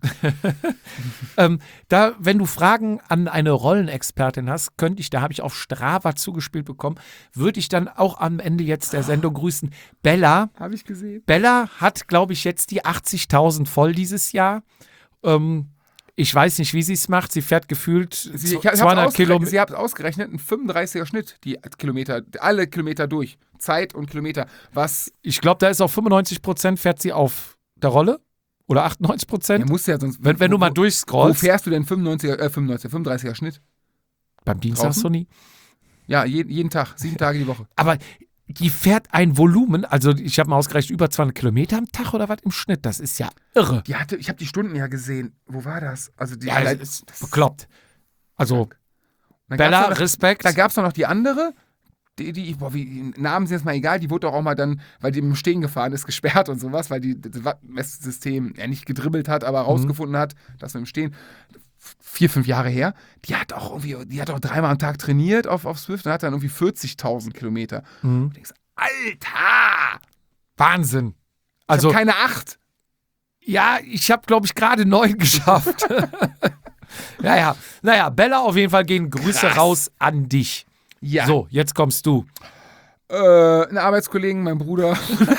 Wenn du Fragen an eine Rollenexpertin hast, da habe ich auf Strava zugespielt bekommen, würde ich dann auch am Ende jetzt der Sendung grüßen. Bella Habe ich gesehen. hat, glaube ich, jetzt die 80.000 voll dieses Jahr. Ich weiß nicht, wie sie es macht. Sie fährt gefühlt 200 Kilometer. Sie hat ausgerechnet, ein 35er Schnitt, die Kilometer, alle Kilometer durch. Zeit und Kilometer. Was? Ich glaube, da ist auf 95% fährt sie auf der Rolle. Oder 98%. Ja, musst du ja sonst. Wenn du mal Wo durchscrollst. fährst du denn 35er Schnitt? Beim Dienst Draußen? hast du nie. Ja, jeden Tag, 7 Tage die Woche. Aber die fährt ein Volumen, also ich habe mal ausgerechnet, über 200 Kilometer am Tag oder was im Schnitt. Das ist ja irre. Ich habe die Stunden ja gesehen. Wo war das? Also die Ja, das ist bekloppt. Also, Dann Bella, gab's noch, Respekt. Da gab es noch die andere, die Namen sind jetzt mal egal, die wurde doch auch mal dann, weil die im Stehen gefahren ist, gesperrt und sowas, weil die das Messsystem ja nicht gedribbelt hat, aber rausgefunden hat, dass wir im Stehen 4-5 Jahre her, die hat auch 3-mal am Tag trainiert auf Swift und hat dann irgendwie 40.000 Kilometer. Und du denkst, Alter! Wahnsinn. Ich Also, hab keine 8. ja, ich habe, glaube ich, gerade 9 geschafft. Naja, Bella, auf jeden Fall gehen Grüße Krass. raus an dich. Ja. So, jetzt kommst du. Ein Arbeitskollegen, mein Bruder.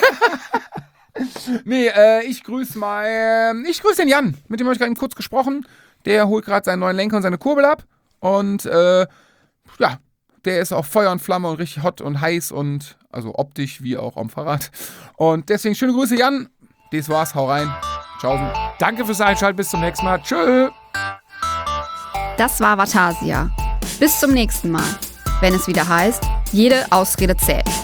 Nee, ich grüße den Jan. Mit dem habe ich gerade kurz gesprochen. Der holt gerade seinen neuen Lenker und seine Kurbel ab. Und ja, der ist auch Feuer und Flamme und richtig hot und heiß und also optisch wie auch am Fahrrad. Und deswegen schöne Grüße, Jan. Das war's, hau rein. Ciao. Danke fürs Einschalten, bis zum nächsten Mal. Tschö. Das war Vatasia. Bis zum nächsten Mal, wenn es wieder heißt, jede Ausrede zählt.